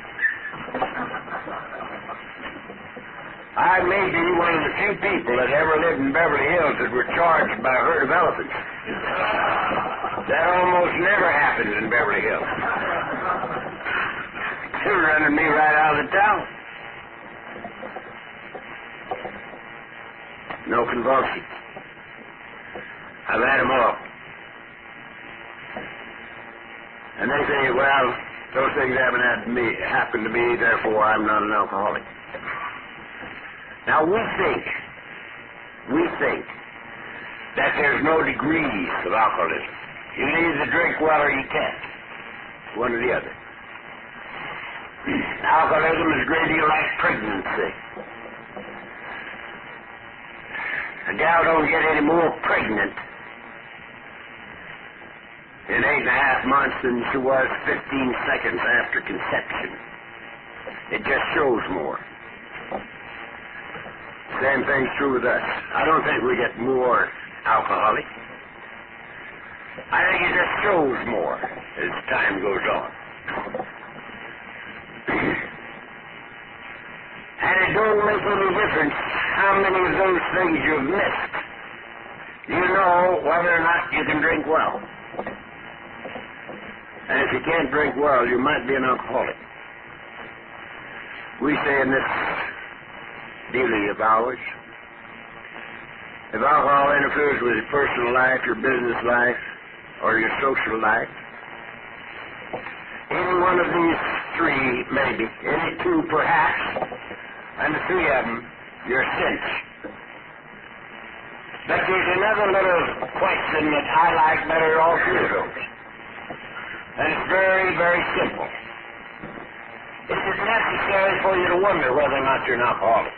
I may be one of the few people that ever lived in Beverly Hills that were charged by a herd of elephants. That almost never happens in Beverly Hills. They're running me right out of the town. No convulsions. I've had them all. And they say, well, those things haven't happened to me, happened to me, therefore I'm not an alcoholic. Now we think, we think that there's no degrees of alcoholism. You can either drink well or you can't. One or the other. Alcoholism is a great deal like pregnancy. A gal don't get any more pregnant in eight and a half months than she was fifteen seconds after conception. It just shows more. Same thing's true with us. I don't think we get more alcoholic. I think it just shows more as time goes on. And it don't make any difference how many of those things you've missed. You know whether or not you can drink well. And if you can't drink well, you might be an alcoholic. We say in this dealing of ours, if alcohol interferes with your personal life, your business life, or your social life, any one of these three, maybe, any two perhaps, and the three of them, you're cinched. But there's another little question that I like better than all three of those. And it's very, very simple. Is it necessary for you to wonder whether or not you're an alcoholic?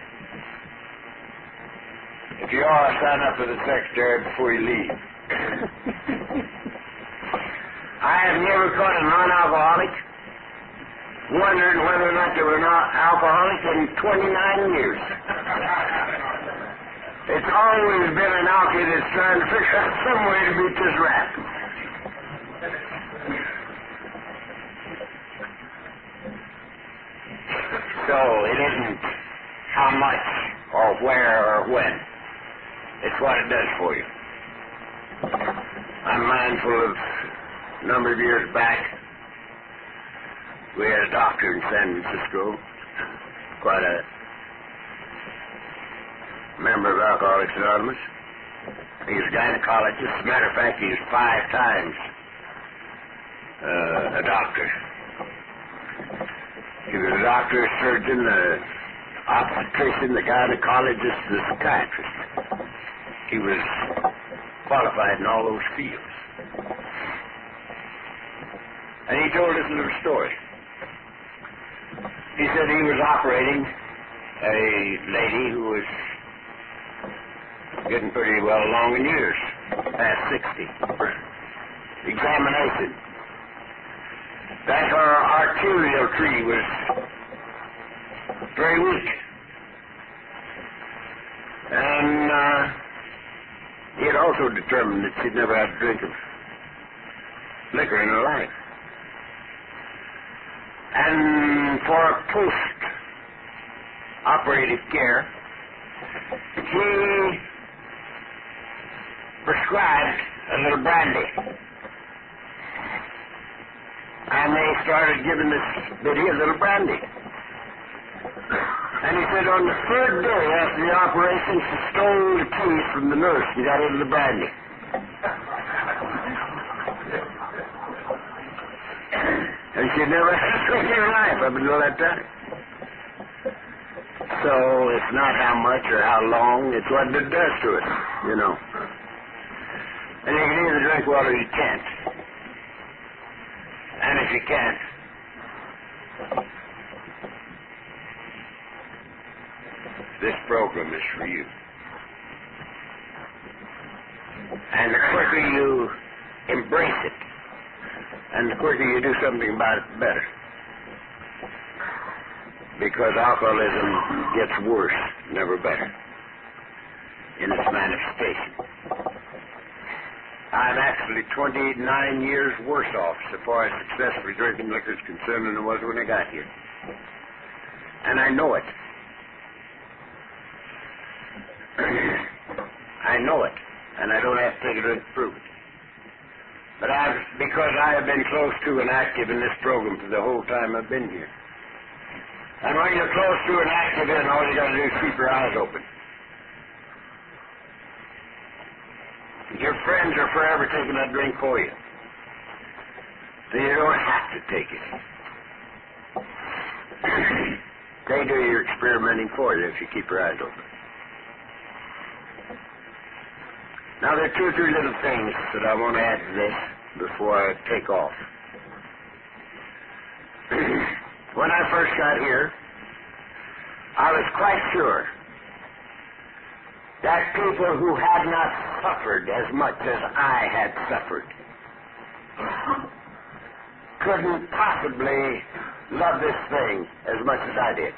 If you are, sign up with the secretary before you leave. I have never caught a non-alcoholic wondering whether or not they were not alcoholic in twenty-nine years. It's always been an alcoholic that's trying to figure out some way to beat this rat. So it isn't how much or where or when. It's what it does for you. I'm mindful of a number of years back, we had a doctor in San Francisco, quite a member of Alcoholics Anonymous. He was a gynecologist. As a matter of fact, he was five times uh, a doctor. He was a doctor, a surgeon, an obstetrician, the gynecologist, the psychiatrist. He was qualified in all those fields. And he told us a little story. He said he was operating a lady who was getting pretty well along in years, past sixty, for examination. That her arterial Cereal Tree was very weak. And uh, he had also determined that she'd never had a drink of liquor in her life. And for post-operative care, he prescribed a little brandy. And they started giving this Biddy a little brandy. And he said on the third day after the operation, she stole the keys from the nurse and got into the brandy. And she never had a drink in her life up until that time. So it's not how much or how long, it's what it does to it, you know. And you can either drink water or you can't. And if you can't, this program is for you. And the quicker you embrace it, and the quicker you do something about it, the better. Because alcoholism gets worse, never better, in its manifestation. I'm actually twenty-nine years worse off so far as successfully drinking liquor is concerned than I was when I got here. And I know it. I know it, and I don't have to take a drink to prove it. But I've, because I have been close to and active in this program for the whole time I've been here. And when you're close to and active in, all you got to do is keep your eyes open. Your friends are forever taking that drink for you. So you don't have to take it. They do your experimenting for you if you keep your eyes open. Now, there are two or three little things that I want to add to this before I take off. When I first got here, I was quite sure that people who had not suffered as much as I had suffered couldn't possibly love this thing as much as I did.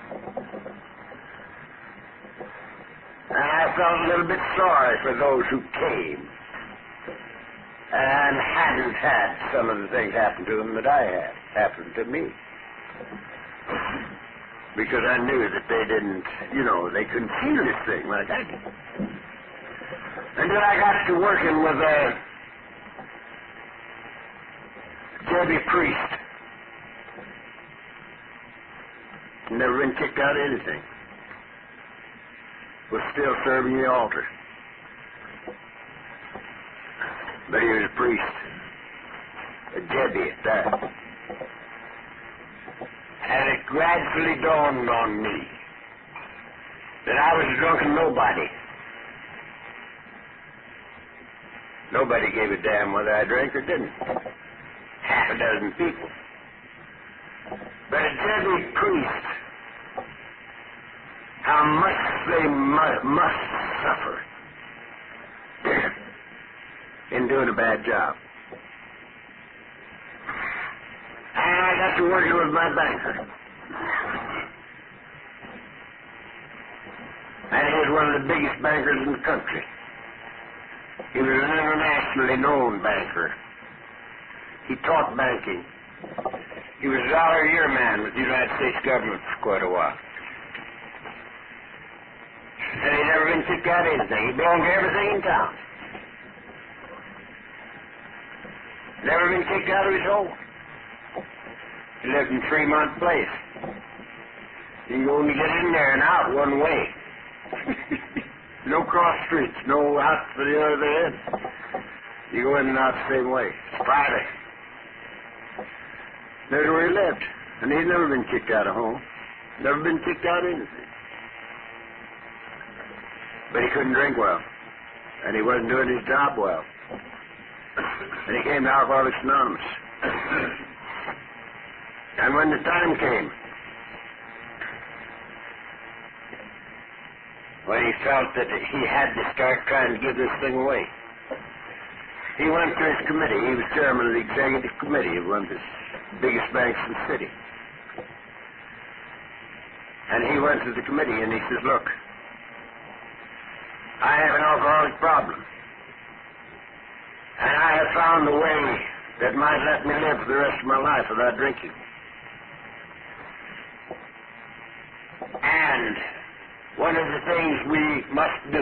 And I felt a little bit sorry for those who came and hadn't had some of the things happen to them that I had happen to me. Because I knew that they didn't, you know, they couldn't feel this thing like I did. Until I got to working with a Debbie priest. Never been kicked out of anything. Was still serving the altar. But he was a priest. A Debbie at that. And it gradually dawned on me that I was a drunken nobody. Nobody gave a damn whether I drank or didn't. Half a dozen people. But a Debbie priest, how much they mu- must suffer in doing a bad job. And I got to working with my banker. And he was one of the biggest bankers in the country. He was an internationally known banker. He taught banking. He was a dollar a year man with the United States government for quite a while. And he'd never been kicked out of anything. He belonged to everything in town. Never been kicked out of his home. He lived in Fremont Place. You can only get in there and out one way. No cross streets, no out for the other end. You go in and out the same way. It's private. There's where he lived. And he'd never been kicked out of home. Never been kicked out of anything. But he couldn't drink well. And he wasn't doing his job well. And he came to Alcoholics Anonymous. And when the time came, when he felt that he had to start trying to give this thing away, he went to his committee. He was chairman of the executive committee of one of his biggest banks in the city. And he went to the committee and he says, look, I have an alcoholic problem. And I have found a way that might let me live for the rest of my life without drinking. And one of the things we must do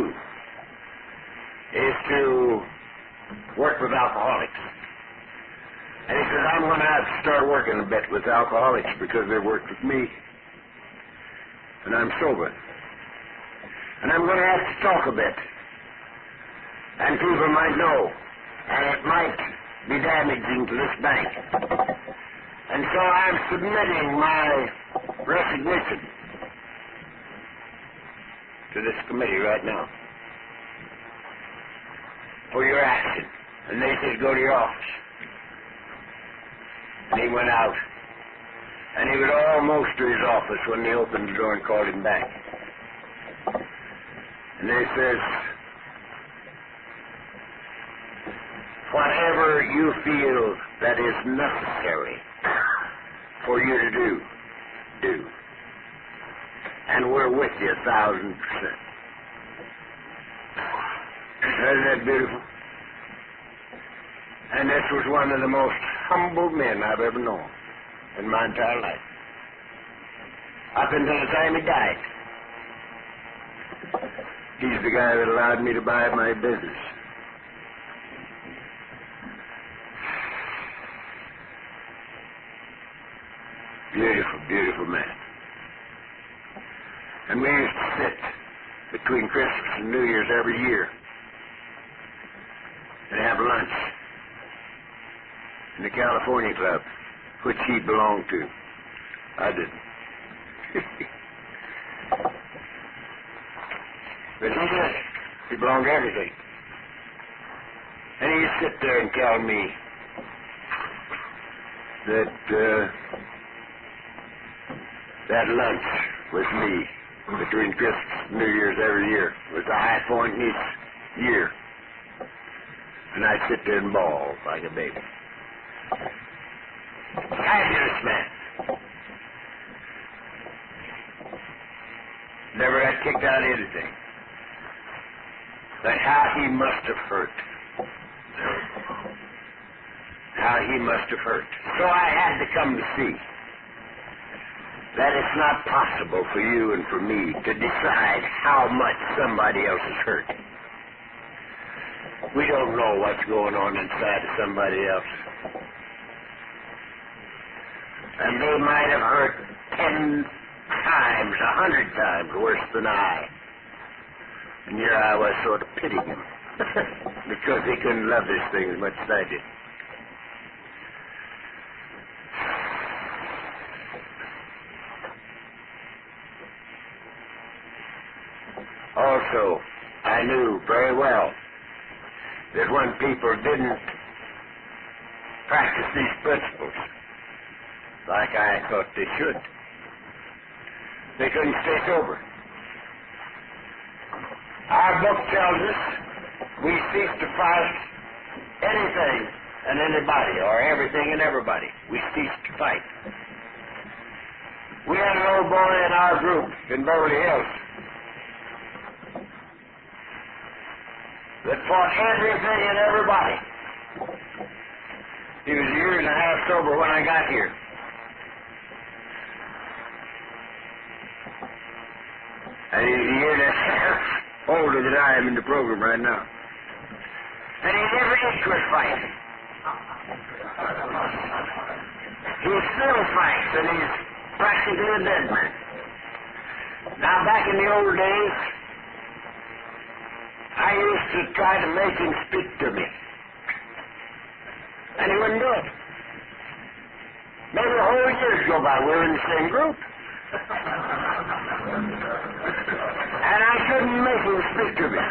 is to work with alcoholics. And he says, I'm going to have to start working a bit with alcoholics because they worked with me. And I'm sober. And I'm going to have to talk a bit. And people might know. And it might be damaging to this bank. And so I'm submitting my resignation to this committee right now for your action. And they said, go to your office. And he went out. And he was almost to his office when they opened the door and called him back. And they says, whatever you feel that is necessary for you to do, do. And we're with you a thousand percent. Isn't that beautiful? And this was one of the most humble men I've ever known in my entire life. Up until the time he died. He's the guy that allowed me to buy my business. Beautiful, beautiful man. And we used to sit between Christmas and New Year's every year and have lunch in the California Club, which he belonged to. I didn't. But he did. He belonged to everything. And he'd sit there and tell me that uh, that lunch with me between Christmas and New Year's every year was the high point in each year. And I'd sit there and bawl like a baby. Fabulous man. Never got kicked out of anything. But how he must have hurt. How he must have hurt. So I had to come to see that it's not possible for you and for me to decide how much somebody else is hurt. We don't know what's going on inside of somebody else. And they might have hurt ten times, a hundred times worse than I. And here I was sort of pitying him because he couldn't love this thing as much as I did. Also, I knew very well that when people didn't practice these principles like I thought they should, they couldn't stay sober. Our book tells us we cease to fight anything and anybody, or everything and everybody. We cease to fight. We had an old boy in our group in Beverly Hills that fought everything and everybody. He was a year and a half sober when I got here. And he's a year and a half older than I am in the program right now. And he never did quit fighting. He still fights, and he's practically a dead man. Now, back in the old days, I used to try to make him speak to me. And he wouldn't do it. Maybe a whole year go by. We were in the same group. And I couldn't make him speak to me.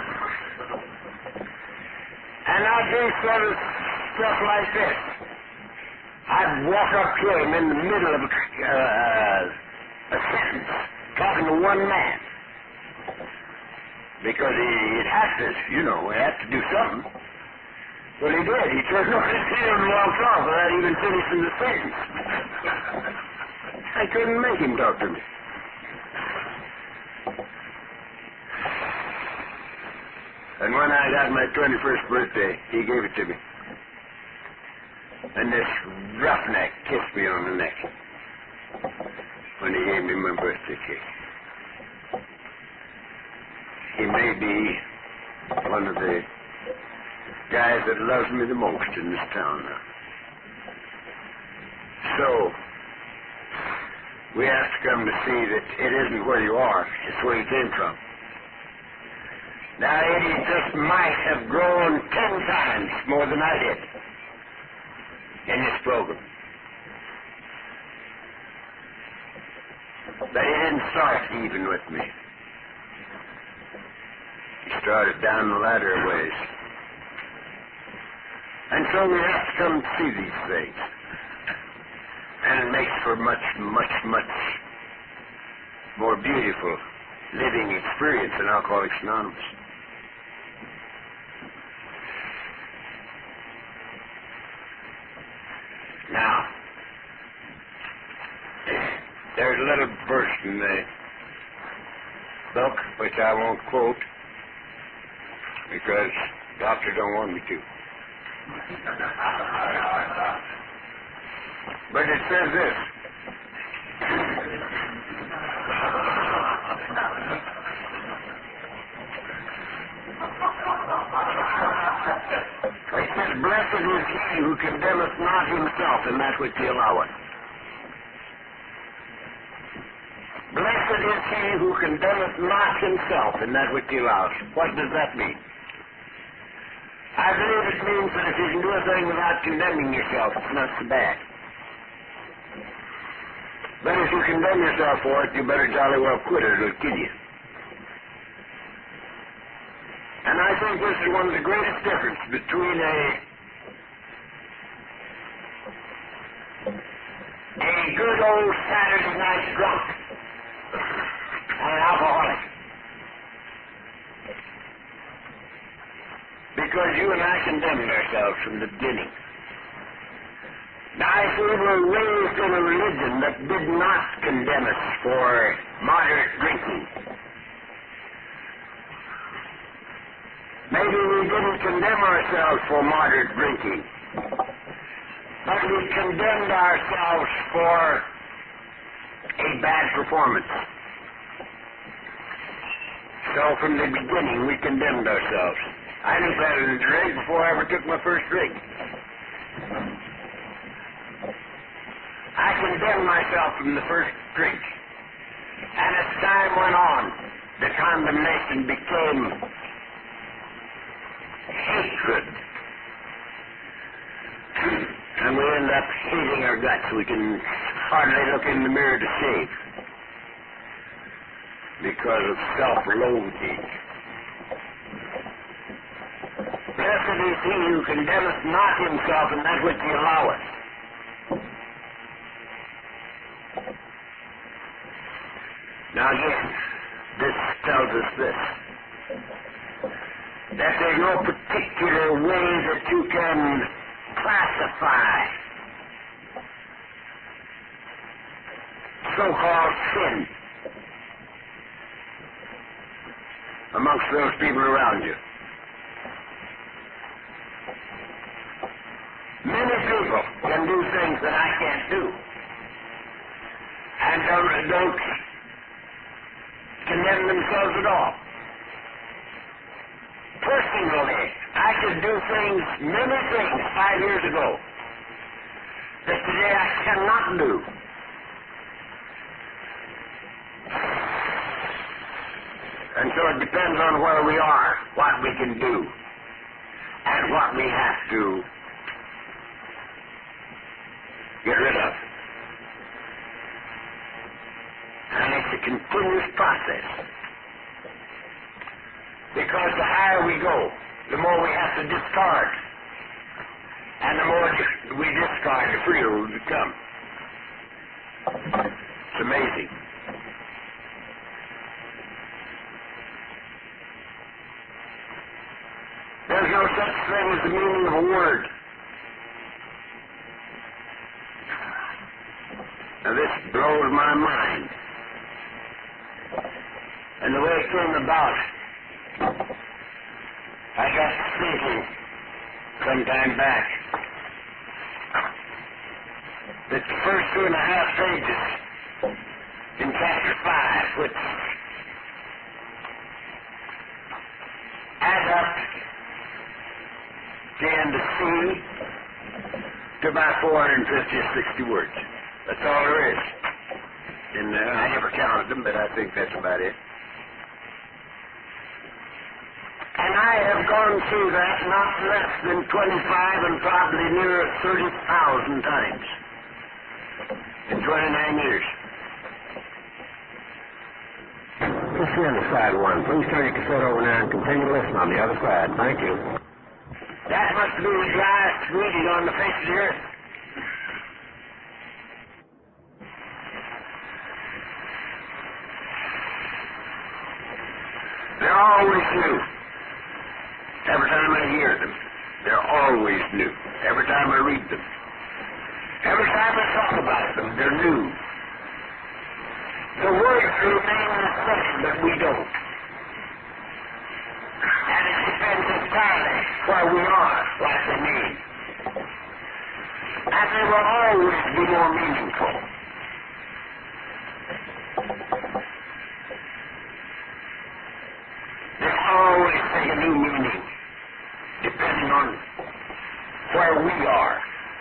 And I'd do sort of stuff like this. I'd walk up to him in the middle of a, uh, a sentence, talking to one man. Because he, he'd have to, you know, he had to do something. Well, he did. He turned on his heel and walked off without even finishing the sentence. I couldn't make him talk to me. And when I got my twenty-first birthday, he gave it to me. And this roughneck kissed me on the neck when he gave me my birthday cake. He may be one of the guys that loves me the most in this town now. So, we have to come to see that it isn't where you are, it's where you came from. Now, Eddie just might have grown ten times more than I did in this program. But he didn't start even with me. He started down the ladder a ways. And so we have to come to see these things. And it makes for much, much, much more beautiful living experience in Alcoholics Anonymous. Now, there's a little verse in the book which I won't quote because the doctor don't want me to. But it says this. It says, blessed is he who condemneth not himself in that which he alloweth. Blessed is he who condemneth not himself in that which he alloweth. What does that mean? I believe it means that if you can do a thing without condemning yourself, it's not so bad. But if you condemn yourself for it, you better jolly well quit it, or it'll kill you. And I think this is one of the greatest differences between a a good old Saturday night drunk and an alcoholic. Because you and I condemned ourselves from the beginning. Now, if we were raised in a religion that did not condemn us for moderate drinking, maybe we didn't condemn ourselves for moderate drinking, but we condemned ourselves for a bad performance. So from the beginning, we condemned ourselves. I knew better than to drink before I ever took my first drink. I condemned myself from the first drink. And as time went on, the condemnation became hatred. And we end up hating our guts. We can hardly look in the mirror to shave because of self-loathing. Blessed is he who condemneth not himself in that which he alloweth. Now again, this tells us this, that there's no particular way that you can classify so-called sin amongst those people around you. Many people can do things that I can't do, and don't, don't condemn themselves at all. Personally, I could do things, many things, five years ago that today I cannot do. And so it depends on where we are, what we can do, and what we have to get rid of. And it's a continuous process. Because the higher we go, the more we have to discard. And the more we discard, the freer we become. It's amazing. There's no such thing as the meaning of a word. Now this blows my mind. And the way it came about, I got thinking some time back that the first two and a half pages in chapter five, which add up to end of C to about four hundred fifty or sixty words. That's all there is. And uh, I never counted them, but I think that's about it. And I have gone through that not less than twenty-five and probably near thirty thousand times in twenty-nine years. Let's see on the side one. Please turn your cassette over now and continue to listen on the other side. Thank you. That must be the driest reading on the face of the earth. They're always new. Every time I hear them, they're always new. Every time I read them. Every time I talk about them, they're new. The words remain the same, but we don't. And it depends entirely where we are, what they mean. And they will always be more meaningful. They always take a new meaning, depending on where we are.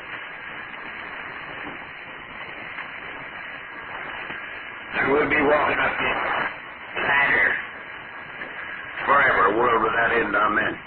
And we'll be walking up this ladder forever, a world without end. Amen.